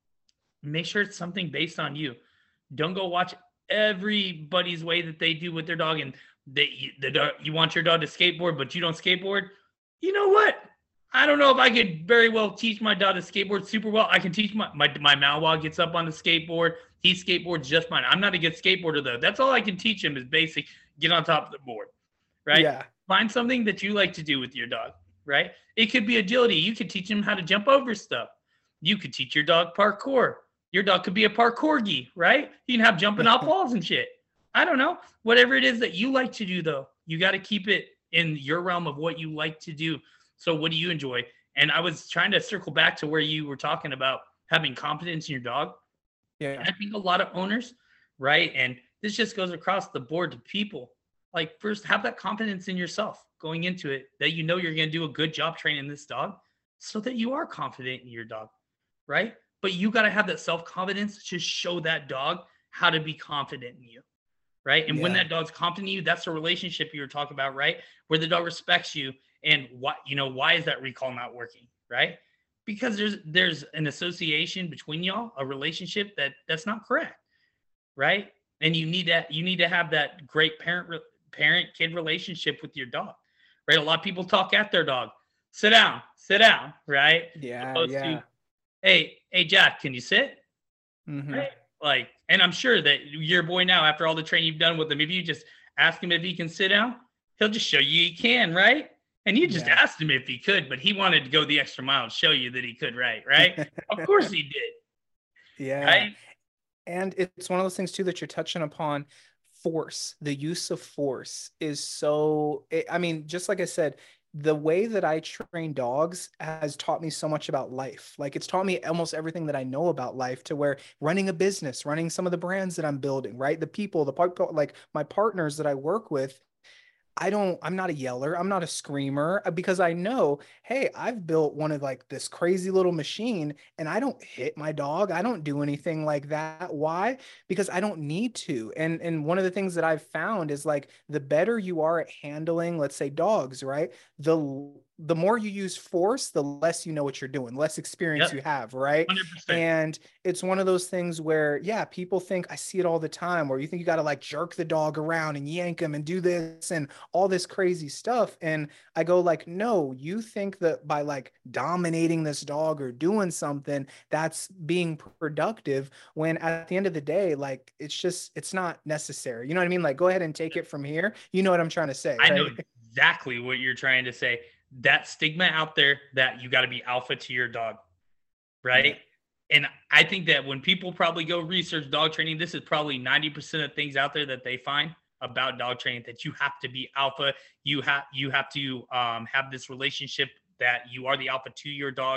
make sure it's something based on you. Don't go watch everybody's way that they do with their dog, and they the dog, you want your dog to skateboard, but you don't skateboard. You know what? I don't know if I could very well teach my dog to skateboard super well. I can teach my my my Malwa gets up on the skateboard. He skateboards just fine. I'm not a good skateboarder though. That's all I can teach him is basic get on top of the board, right? Yeah. Find something that you like to do with your dog, right? It could be agility. You could teach him how to jump over stuff. You could teach your dog parkour. Your dog could be a parkourgie, right? You can have jumping off walls and shit. I don't know. Whatever it is that you like to do, though, you got to keep it in your realm of what you like to do. So, what do you enjoy? And I was trying to circle back to where you were talking about having confidence in your dog. Yeah. And I think a lot of owners, right? And this just goes across the board to people. Like, first, have that confidence in yourself going into it that you know you're going to do a good job training this dog so that you are confident in your dog, right? But you got to have that self confidence to show that dog how to be confident in you, right? And when Yeah. that dog's confident in you, that's the relationship you were talking about, right? Where the dog respects you, and what you know, why is that recall not working, right? Because there's there's an association between y'all, a relationship that that's not correct, right? and you need that, you need to have that great parent re- parent kid relationship with your dog, right? A lot of people talk at their dog, sit down, sit down, right? Yeah, Opposed to, yeah. hey, hey, Jack, can you sit? Hmm. Right? Like, and I'm sure that your boy now, after all the training you've done with him, if you just ask him if he can sit down, he'll just show you he can, right? And you just Yeah. asked him if he could, but he wanted to go the extra mile and show you that he could, right? Right? Of course he did, Yeah. right? And it's one of those things too that you're touching upon. Force, the use of force is so, it, I mean, just like I said, the way that I train dogs has taught me so much about life. Like it's taught me almost everything that I know about life, to where running a business, running some of the brands that I'm building, right? The people, the part, like my partners that I work with, I don't, I'm not a yeller. I'm not a screamer, uh, because I know, hey, I've built one of like this crazy little machine and I don't hit my dog. I don't do anything like that. Why? Because I don't need to. And and one of the things that I've found is like the better you are at handling, let's say dogs, right? The the more you use force, the less you know what you're doing, less experience Yep, you have, right? one hundred percent. And it's one of those things where, yeah, people think, I see it all the time, where you think you got to like jerk the dog around and yank him and do this and all this crazy stuff. And I go like, no, you think that by like dominating this dog or doing something, that's being productive, when at the end of the day, like it's just, it's not necessary. You know what I mean? Like, go ahead and take it from here. You know what I'm trying to say, I know right? exactly what you're trying to say. That stigma out there that you got to be alpha to your dog, Yeah. right? And I think that when people probably go research dog training, this is probably ninety percent of things out there that they find about dog training, that you have to be alpha. You have you have to um, have this relationship that you are the alpha to your dog.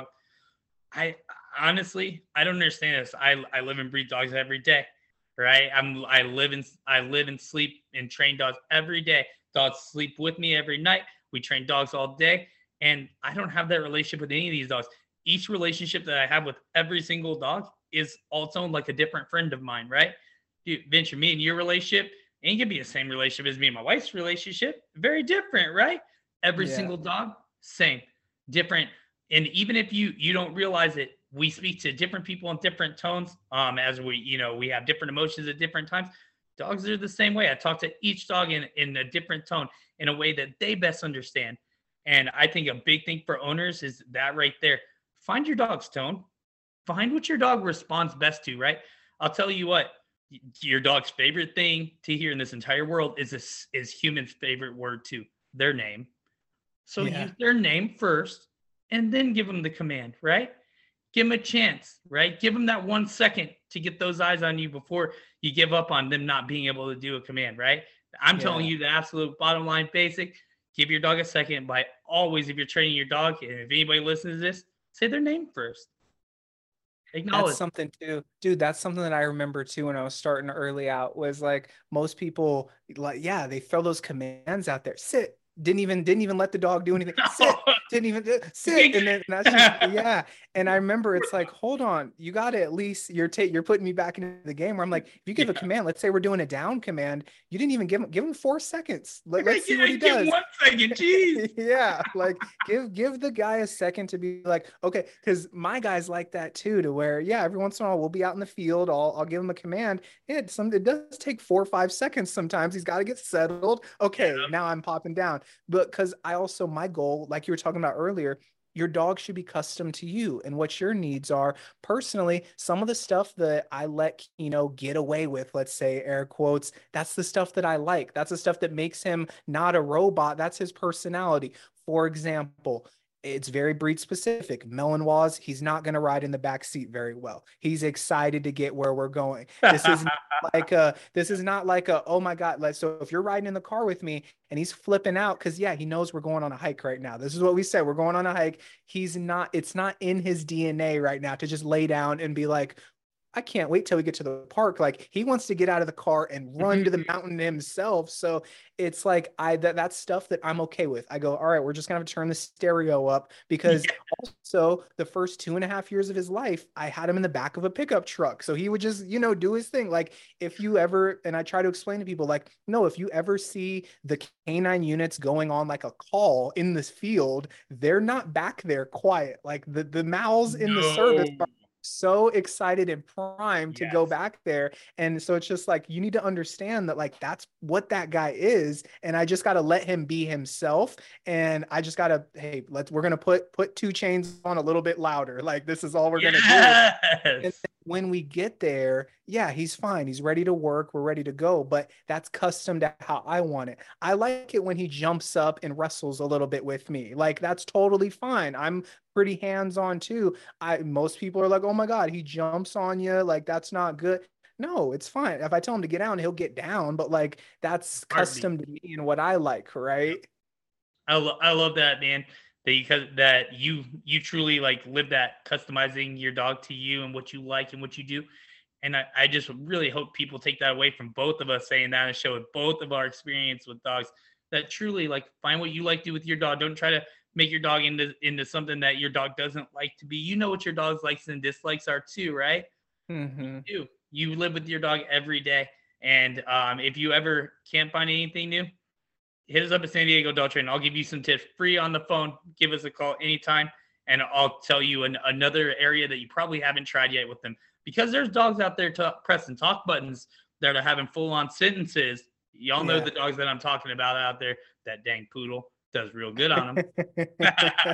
I honestly, I don't understand this. I I live and breathe dogs every day, right? I'm I live and I live and sleep and train dogs every day. Dogs sleep with me every night. We train dogs all day, and I don't have that relationship with any of these dogs. Each relationship that I have with every single dog is also like a different friend of mine, right? Dude, Venture, me and your relationship ain't gonna be the same relationship as me and my wife's relationship. Very different, right? Every Yeah. single dog, same, different. And even if you you don't realize it, we speak to different people in different tones. Um, as we, you know, we have different emotions at different times. Dogs are the same way. I talk to each dog in, in a different tone, in a way that they best understand. And I think a big thing for owners is that right there. Find your dog's tone. Find what your dog responds best to, right? I'll tell you what, your dog's favorite thing to hear in this entire world is this is humans' favorite word too, their name. So Yeah. use their name first and then give them the command, right? Give them a chance, right? Give them that one second to get those eyes on you before you give up on them not being able to do a command, right? I'm telling Yeah. you the absolute bottom line basic. Give your dog a second by always, if you're training your dog, and if anybody listens to this, say their name first. That's Acknowledge. something too, dude. That's something that I remember too when I was starting early out, was like most people, like, yeah, they throw those commands out there. Sit. Didn't even didn't even let the dog do anything. Sit. Didn't even do- sit. And then that's just, yeah. And I remember it's like, hold on, you gotta at least, you're ta- you're putting me back into the game where I'm like, if you give a Yeah. command, let's say we're doing a down command, you didn't even give him give him four seconds. Let, let's see what Yeah, he give does. one second. Jeez. Yeah, like give give the guy a second to be like, okay, because my guy's like that too, to where, yeah, every once in a while we'll be out in the field, I'll I'll give him a command. It some it does take four or five seconds sometimes. He's got to get settled. Okay, Yeah. now I'm popping down. But because I also, my goal, like you were talking about earlier, your dog should be custom to you and what your needs are. Personally, some of the stuff that I let Kino get away with, let's say air quotes, that's the stuff that I like. That's the stuff that makes him not a robot. That's his personality. For example, it's very breed specific. Melonwas, he's not going to ride in the back seat very well. He's excited to get where we're going. This is like a, this is not like a, oh my God. Like, so if you're riding in the car with me and he's flipping out, because yeah, he knows we're going on a hike right now. This is what we said. We're going on a hike. He's not, it's not in his D N A right now to just lay down and be like, I can't wait till we get to the park. Like he wants to get out of the car and run to the mountain himself. So it's like I that that's stuff that I'm okay with. I go, all right, we're just gonna have to turn the stereo up, because Yeah. also the first two and a half years of his life, I had him in the back of a pickup truck. So he would just, you know, do his thing. Like if you ever, and I try to explain to people, like, no, if you ever see the canine units going on like a call in this field, they're not back there quiet. Like the, the mouths in the service No. so excited and primed to go Yes. back there. And so it's just like, you need to understand that like that's what that guy is. And I just got to let him be himself. And I just got to, hey, let's, we're going to put, put two chains on a little bit louder. Like this is all we're going to do. And Yes. then when we get there, yeah, he's fine. He's ready to work. We're ready to go. But that's custom to how I want it. I like it when he jumps up and wrestles a little bit with me. Like that's totally fine. I'm pretty hands-on too. I most people are like, oh my God, he jumps on you. Like that's not good. No, it's fine. If I tell him to get down, he'll get down. But like that's Heartbeat. custom to me and what I like, Yep. right? I, lo- I love that, man. That you cuz- that you you truly like live that customizing your dog to you and what you like and what you do. And I, I just really hope people take that away from both of us saying that and show both of our experience with dogs that truly like find what you like to do with your dog. Don't try to make your dog into into something that your dog doesn't like to be. You know what your dog's likes and dislikes are too, right? You Mm-hmm. do. You live with your dog every day. And um, if you ever can't find anything new, hit us up at San Diego Dog Training. I'll give you some tips free on the phone. Give us a call anytime, and I'll tell you an, another area that you probably haven't tried yet with them. Because there's dogs out there to pressing talk buttons that are having full on sentences. Y'all know Yeah. the dogs that I'm talking about out there. That dang poodle does real good on them.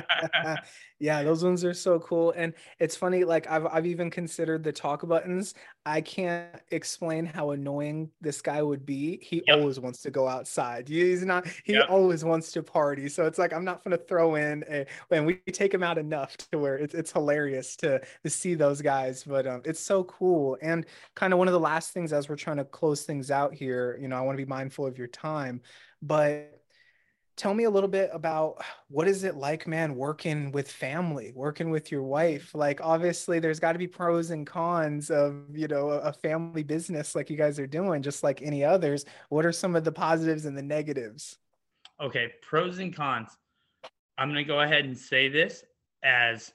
Yeah, those ones are so cool. And it's funny, like I've I've even considered the talk buttons. I can't explain how annoying this guy would be. He Yep. always wants to go outside. He's not, he Yep. always wants to party. So it's like I'm not gonna throw in a when we take him out enough to where it's it's hilarious to to see those guys. But um it's so cool. And kind of one of the last things as we're trying to close things out here, you know, I want to be mindful of your time, but tell me a little bit about what is it like, man, working with family, working with your wife? Like, obviously, there's got to be pros and cons of, you know, a, a family business like you guys are doing, just like any others. What are some of the positives and the negatives? Okay. Pros and cons. I'm going to go ahead and say this as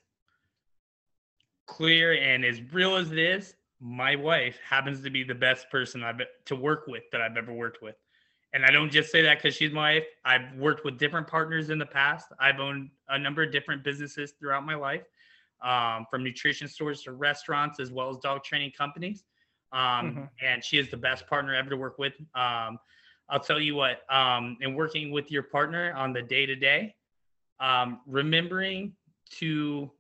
clear and as real as it is. My wife happens to be the best person I've to work with that I've ever worked with. And I don't just say that because she's my wife. I've worked with different partners in the past. I've owned a number of different businesses throughout my life, um, from nutrition stores to restaurants, as well as dog training companies. Um, Hmm. and she is the best partner ever to work with. Um, I'll tell you what, um, in working with your partner on the day to day, remembering to,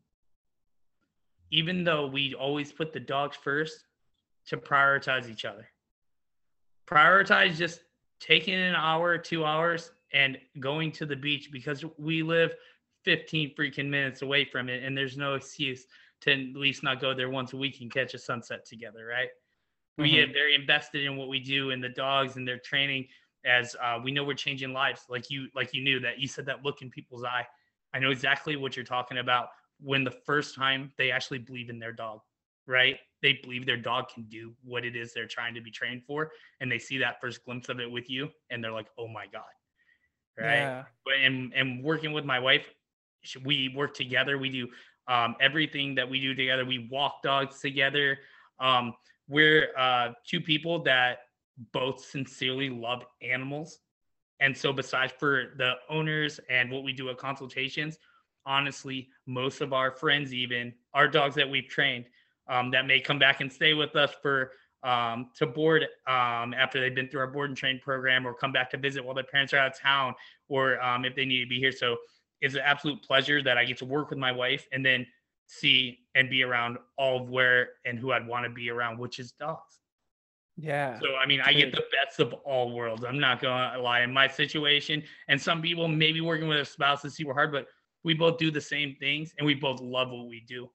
even though we always put the dogs first, to prioritize each other. Prioritize just taking an hour, two hours, and going to the beach because we live fifteen freaking minutes away from it, and there's no excuse to at least not go there once a week and catch a sunset together, right? We Hmm. get very invested in what we do and the dogs and their training, as uh, we know we're changing lives. Like you, like you knew that you said that look in people's eye. I know exactly what you're talking about when the first time they actually believe in their dog, right? They believe their dog can do what it is they're trying to be trained for, and they see that first glimpse of it with you, and they're like, "Oh my god!" Right? Yeah. But and and working with my wife, we work together. We do um, everything that we do together. We walk dogs together. Um, we're uh, two people that both sincerely love animals. And so, besides for the owners and what we do at consultations, honestly, most of our friends, even our dogs that we've trained, um, that may come back and stay with us for um, to board um, after they've been through our board and train program, or come back to visit while their parents are out of town, or um, if they need to be here. So it's an absolute pleasure that I get to work with my wife and then see and be around all of where and who I'd want to be around, which is dogs. Yeah. So, I mean, I get Dude. the best of all worlds. I'm not gonna lie. In my situation, and some people maybe working with a spouse is super hard, but we both do the same things and we both love what we do.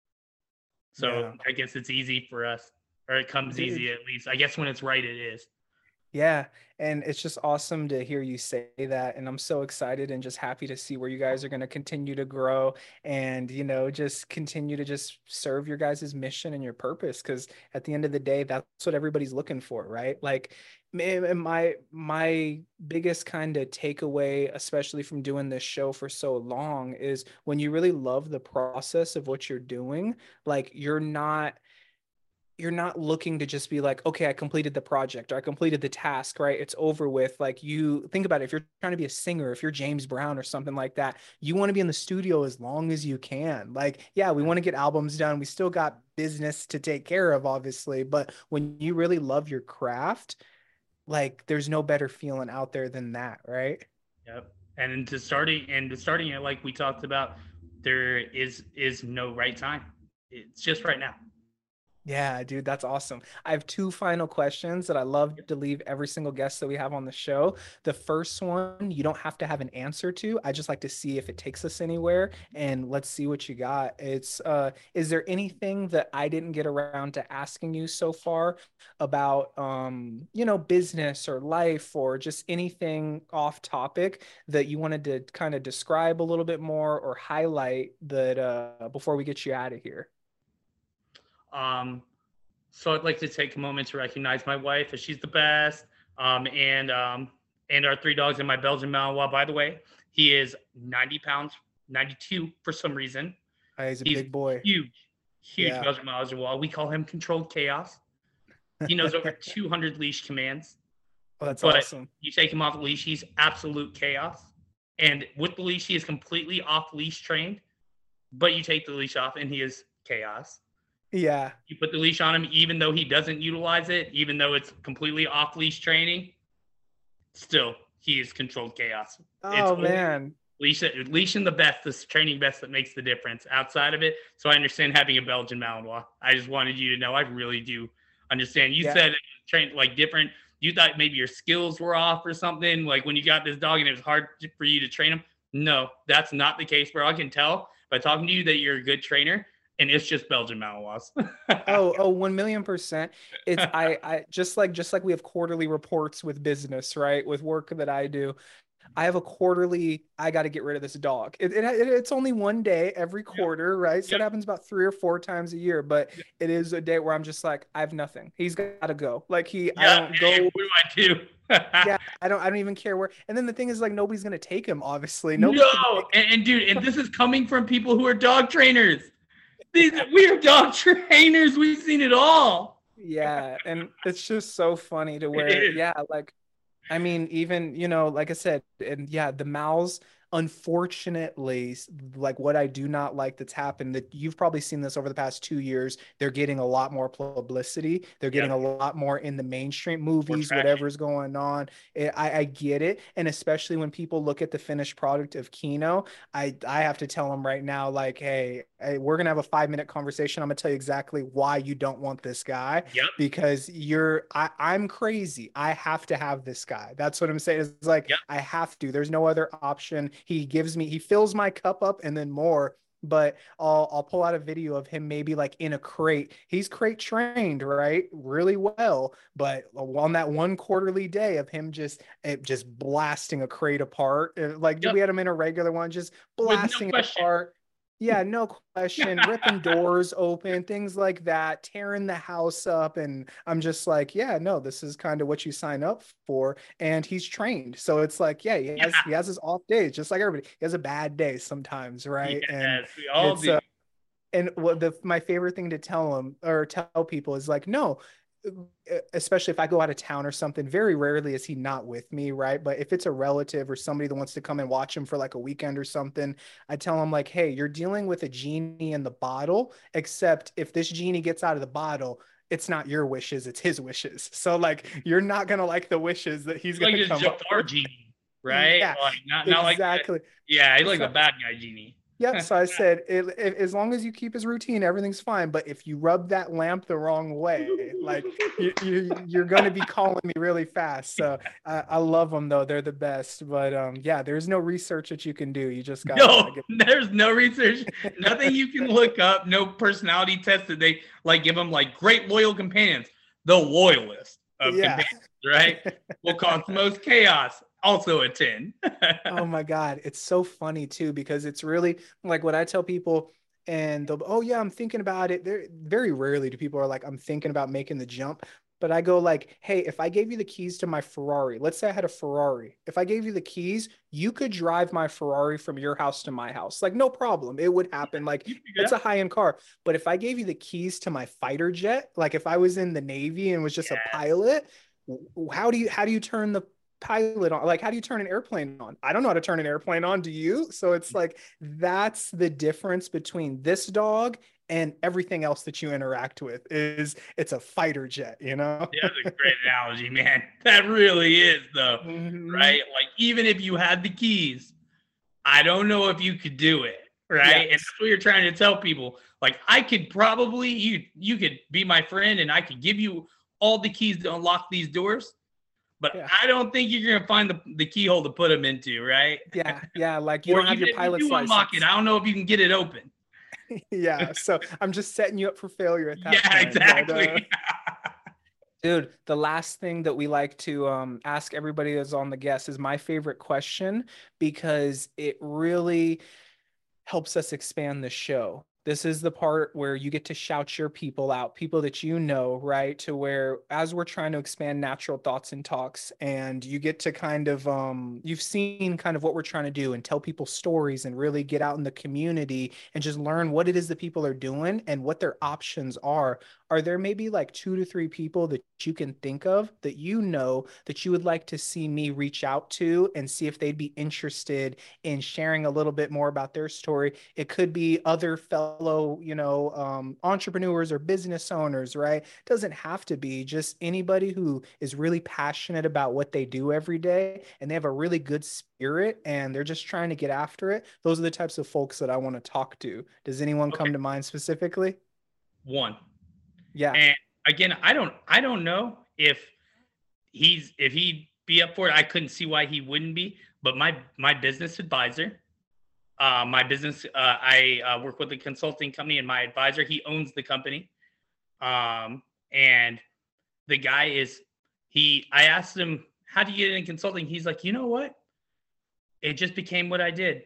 So Yeah. I guess it's easy for us, or it comes Dude. easy at least. I guess when it's right, it is. Yeah, and it's just awesome to hear you say that. And I'm so excited and just happy to see where you guys are going to continue to grow and, you know, just continue to just serve your guys' mission and your purpose. Because at the end of the day, that's what everybody's looking for, right? Like, ma- my my biggest kind of takeaway, especially from doing this show for so long, is when you really love the process of what you're doing, like you're not you're not looking to just be like, okay, I completed the project or I completed the task, right? It's over with. Like, you think about it, if you're trying to be a singer, if you're James Brown or something like that, you want to be in the studio as long as you can. Like, yeah, we want to get albums done. We still got business to take care of, obviously. But when you really love your craft, like, there's no better feeling out there than that, right? Yep. And to starting and to starting it, like we talked about, there is is no right time. It's just right now. Yeah, dude, that's awesome. I have two final questions that I love to leave every single guest that we have on the show. The first one, you don't have to have an answer to. I just like to see if it takes us anywhere, and let's see what you got. It's uh, is there anything that I didn't get around to asking you so far about um, you know, business or life or just anything off topic that you wanted to kind of describe a little bit more or highlight that uh before we get you out of here? Um, so I'd like to take a moment to recognize my wife as she's the best. Um, and um, and our three dogs and my Belgian Malinois. By the way, he is ninety pounds, ninety-two for some reason. Uh, he's a He's big boy. huge, huge Yeah. Belgian Malinois. We call him Controlled Chaos. He knows over two hundred leash commands, Oh, that's but awesome. you take him off the leash, he's absolute chaos. And with the leash, he is completely off leash trained. But you take the leash off, and he is chaos. Yeah. You put the leash on him, even though he doesn't utilize it, even though it's completely off leash training, still he is controlled chaos. It's Oh only man. leash, leash and the best, this training best that makes the difference. Outside of it, so I understand having a Belgian Malinois. I just wanted you to know I really do understand. You Yeah. said train like different. You thought maybe your skills were off or something, like when you got this dog and it was hard for you to train him. No, that's not the case, bro. I can tell by talking to you that you're a good trainer, and it's just Belgian Malinois. Oh, oh, one million percent. It's I I just like just like we have quarterly reports with business, right? With work that I do. I have a quarterly, I got to get rid of this dog. It, it, it's only one day every Yep. quarter, right? So Yep. it happens about three or four times a year, but it is a day where I'm just like, I have nothing. He's got to go. Like he, I Yeah. don't Hey, go. what do I do? Yeah, I don't, I don't even care where. And then the thing is like, nobody's going to take him, obviously. Nobody's going to No, take and, and dude, and this is coming from people who are dog trainers. These we are dog trainers. We've seen it all. Yeah, and it's just so funny to It where, is. yeah, like I mean, even, you know, like I said, and yeah, the mouths, unfortunately, s- like what I do not like that's happened, that you've probably seen this over the past two years, they're getting a lot more publicity. They're getting Yep. a lot more in the mainstream More movies, traction. whatever's going on. Eh, I, I get it. And especially when people look at the finished product of Kino, I, I have to tell them right now, like, hey, hey, we're gonna have a five minute conversation. I'm gonna tell you exactly why you don't want this guy Yep. because you're I, I'm crazy. I have to have this guy. That's what I'm saying. It's like Yep. I have to. There's no other option. He gives me, he fills my cup up and then more. But I'll I'll pull out a video of him maybe like in a crate. He's crate trained, right? Really well. But on that one quarterly day of him just it just blasting a crate apart. uh, Like Yep. we had him in a regular one, just With no blasting it question. apart. Yeah, no question. Ripping doors open, things like that, tearing the house up. And I'm just like, yeah, no, this is kind of what you sign up for. And he's trained. So it's like, yeah, he has Yeah. he has his off days, just like everybody. He has a bad day sometimes, right? And Yes, we all it's do. uh and what the my favorite thing to tell them or tell people is like, no, e, especially if I go out of town or something, very rarely is he not with me, right? But if it's a relative or somebody that wants to come and watch him for like a weekend or something, I tell them like, hey, you're dealing with a genie in the bottle, except if this genie gets out of the bottle, it's not your wishes, it's his wishes. So like you're not gonna like the wishes that he's He's like gonna this come up Jafar with. genie, right? Yeah, Like not not like that. exactly. Yeah, he's like the So bad guy genie. yep. So I said, it, it, as long as you keep his routine, everything's fine. But if you rub that lamp the wrong way, like you, you you're going to be calling me really fast. So I, I love them though; they're the best. But um, yeah, there's no research that you can do. You just gotta No, get. there's no research, nothing you can look up, no personality test that they like give them like great loyal companions, the loyalist of Yeah. companions, right? Will cause the most chaos, also a ten. Oh my God, it's so funny too because it's really like what I tell people, and they'll, oh yeah, I'm thinking about it. There very rarely do people are like, I'm thinking about making the jump. but I go like, hey, if I gave you the keys to my Ferrari, let's say I had a Ferrari. If I gave you the keys, you could drive my Ferrari from your house to my house. Like, no problem. It would happen. Like, it's a high-end car. But if I gave you the keys to my fighter jet, like if I was in the Navy and was just Yes. a pilot, how do you how do you turn the pilot on? Like, how do you turn an airplane on? I don't know how to turn an airplane on. Do you? So it's like, that's the difference between this dog and everything else that you interact with is it's a fighter jet, you know? Yeah, that's a great analogy, man. That really is, though, Mhm. right? Like, even if you had the keys, I don't know if you could do it, right? Yes. And that's what you're trying to tell people. Like, I could probably, you you could be my friend and I could give you all the keys to unlock these doors, but Yeah. I don't think you're gonna find the, the keyhole to put them into, right? Yeah, yeah, like you Or don't have even your if pilot's you do unlock license. it, I don't know if you can get it open. Yeah, so I'm just setting you up for failure at that Yeah, point. exactly. But, uh, dude, the last thing that we like to um, ask everybody that's on the guest is my favorite question because it really helps us expand the show. This is the part where you get to shout your people out, people that you know, right? To where as we're trying to expand natural thoughts and talks, and you get to kind of um you've seen kind of what we're trying to do and tell people stories and really get out in the community and just learn what it is that people are doing and what their options are. Are there maybe like two to three people that you can think of that you know that you would like to see me reach out to and see if they'd be interested in sharing a little bit more about their story? It could be other fellow, you know, um, entrepreneurs or business owners, right? It doesn't have to be just anybody who is really passionate about what they do every day and they have a really good spirit and they're just trying to get after it. Those are the types of folks that I want to talk to. Does anyone Okay. come to mind specifically? One. Yeah. And again, I don't I don't know if he's if he'd be up for it. I couldn't see why he wouldn't be. But my my business advisor, uh, my business, uh, I uh, work with a consulting company, and my advisor, he owns the company. Um, and the guy is he. I asked him, "How do you get into consulting?" He's like, "You know what? It just became what I did."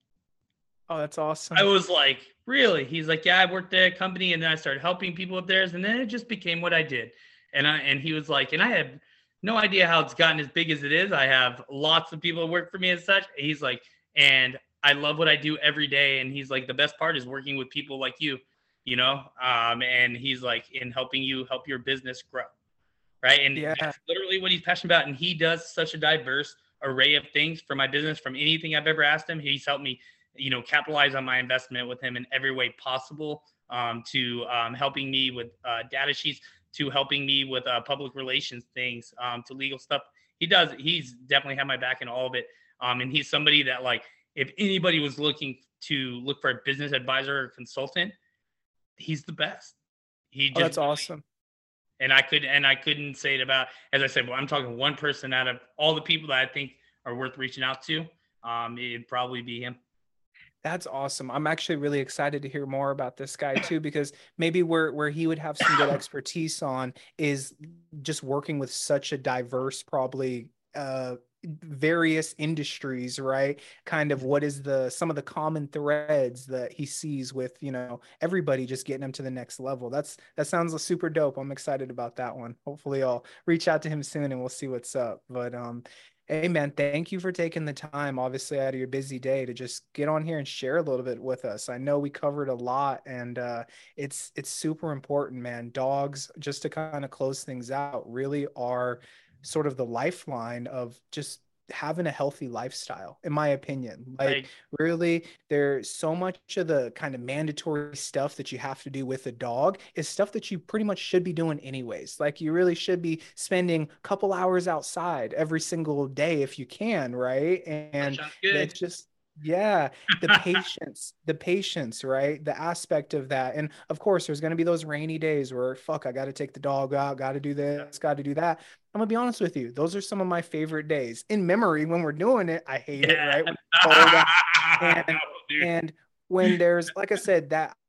Oh, that's awesome. I was like, really? He's like, yeah, I worked at a company and then I started helping people with theirs. And then it just became what I did. And I, and he was like, and I had no idea how it's gotten as big as it is. I have lots of people that work for me and such. He's like, and I love what I do every day. And he's like, the best part is working with people like you, you know? Um, and he's like, in helping you help your business grow. Right. And Yeah. that's literally what he's passionate about. And he does such a diverse array of things for my business. From anything I've ever asked him, he's helped me, you know, capitalize on my investment with him in every way possible, um, to um, helping me with uh, data sheets, to helping me with uh, public relations things, um, to legal stuff. He does. He's definitely had my back in all of it. Um, and he's somebody that, like, if anybody was looking to look for a business advisor or consultant, he's the best. He just, Oh, that's awesome. And I could, and I couldn't say it about, as I said, well, I'm talking one person out of all the people that I think are worth reaching out to. Um, it'd probably be him. That's awesome. I'm actually really excited to hear more about this guy too, because maybe where where he would have some good expertise on is just working with such a diverse, probably uh various industries, right? Kind of what is the some of the common threads that he sees with, you know, everybody just getting him to the next level. That's that sounds super dope. I'm excited about that one. Hopefully I'll reach out to him soon and we'll see what's up. But um hey man, thank you for taking the time, obviously out of your busy day, to just get on here and share a little bit with us. I know we covered a lot, and uh, it's it's super important, man. Dogs, just to kind of close things out, really are sort of the lifeline of just having a healthy lifestyle, in my opinion. Like, Like, really, there's so much of the kind of mandatory stuff that you have to do with a dog is stuff that you pretty much should be doing anyways. Like, you really should be spending a couple hours outside every single day if you can, right? And sounds good. it's just, yeah, the patience, the patience, right? The aspect of that. And of course, there's going to be those rainy days where, fuck, I got to take the dog out, got to do this, got to do that. I'm gonna be honest with you. Those are some of my favorite days. In memory, when we're doing it, I hate Yeah. it, right? When it's cold out. And, No, dude. and when there's, like I said, that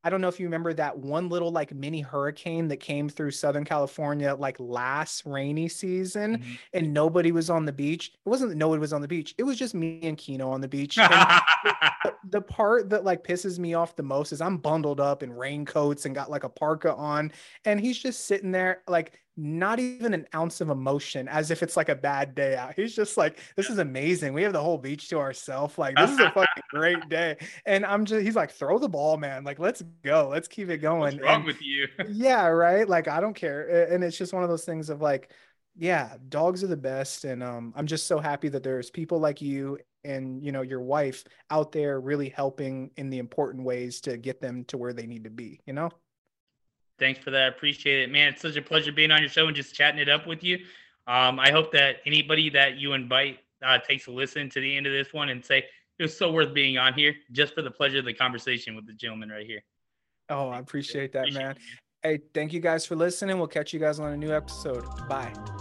I don't know if you remember that one little like mini hurricane that came through Southern California like last rainy season, Mhm. and nobody was on the beach. It wasn't that nobody was on the beach. It was just me and Kino on the beach. And the, the part that like pisses me off the most is I'm bundled up in raincoats and got like a parka on, and he's just sitting there like not even an ounce of emotion, as if it's like a bad day out. He's just like, this is amazing. We have the whole beach to ourselves. Like, this is a fucking great day. And I'm just, he's like, throw the ball, man. Like, let's go. Let's keep it What's going. wrong And with you? yeah, right. Like, I don't care. And it's just one of those things of like, yeah, dogs are the best. And um, I'm just so happy that there's people like you and, you know, your wife out there really helping in the important ways to get them to where they need to be, you know? Thanks for that. Appreciate it, man. It's such a pleasure being on your show and just chatting it up with you. Um, I hope that anybody that you invite uh, takes a listen to the end of this one and say it was so worth being on here just for the pleasure of the conversation with the gentleman right here. Oh, I appreciate that, Appreciate man. you, man. Hey, thank you guys for listening. We'll catch you guys on a new episode. Bye.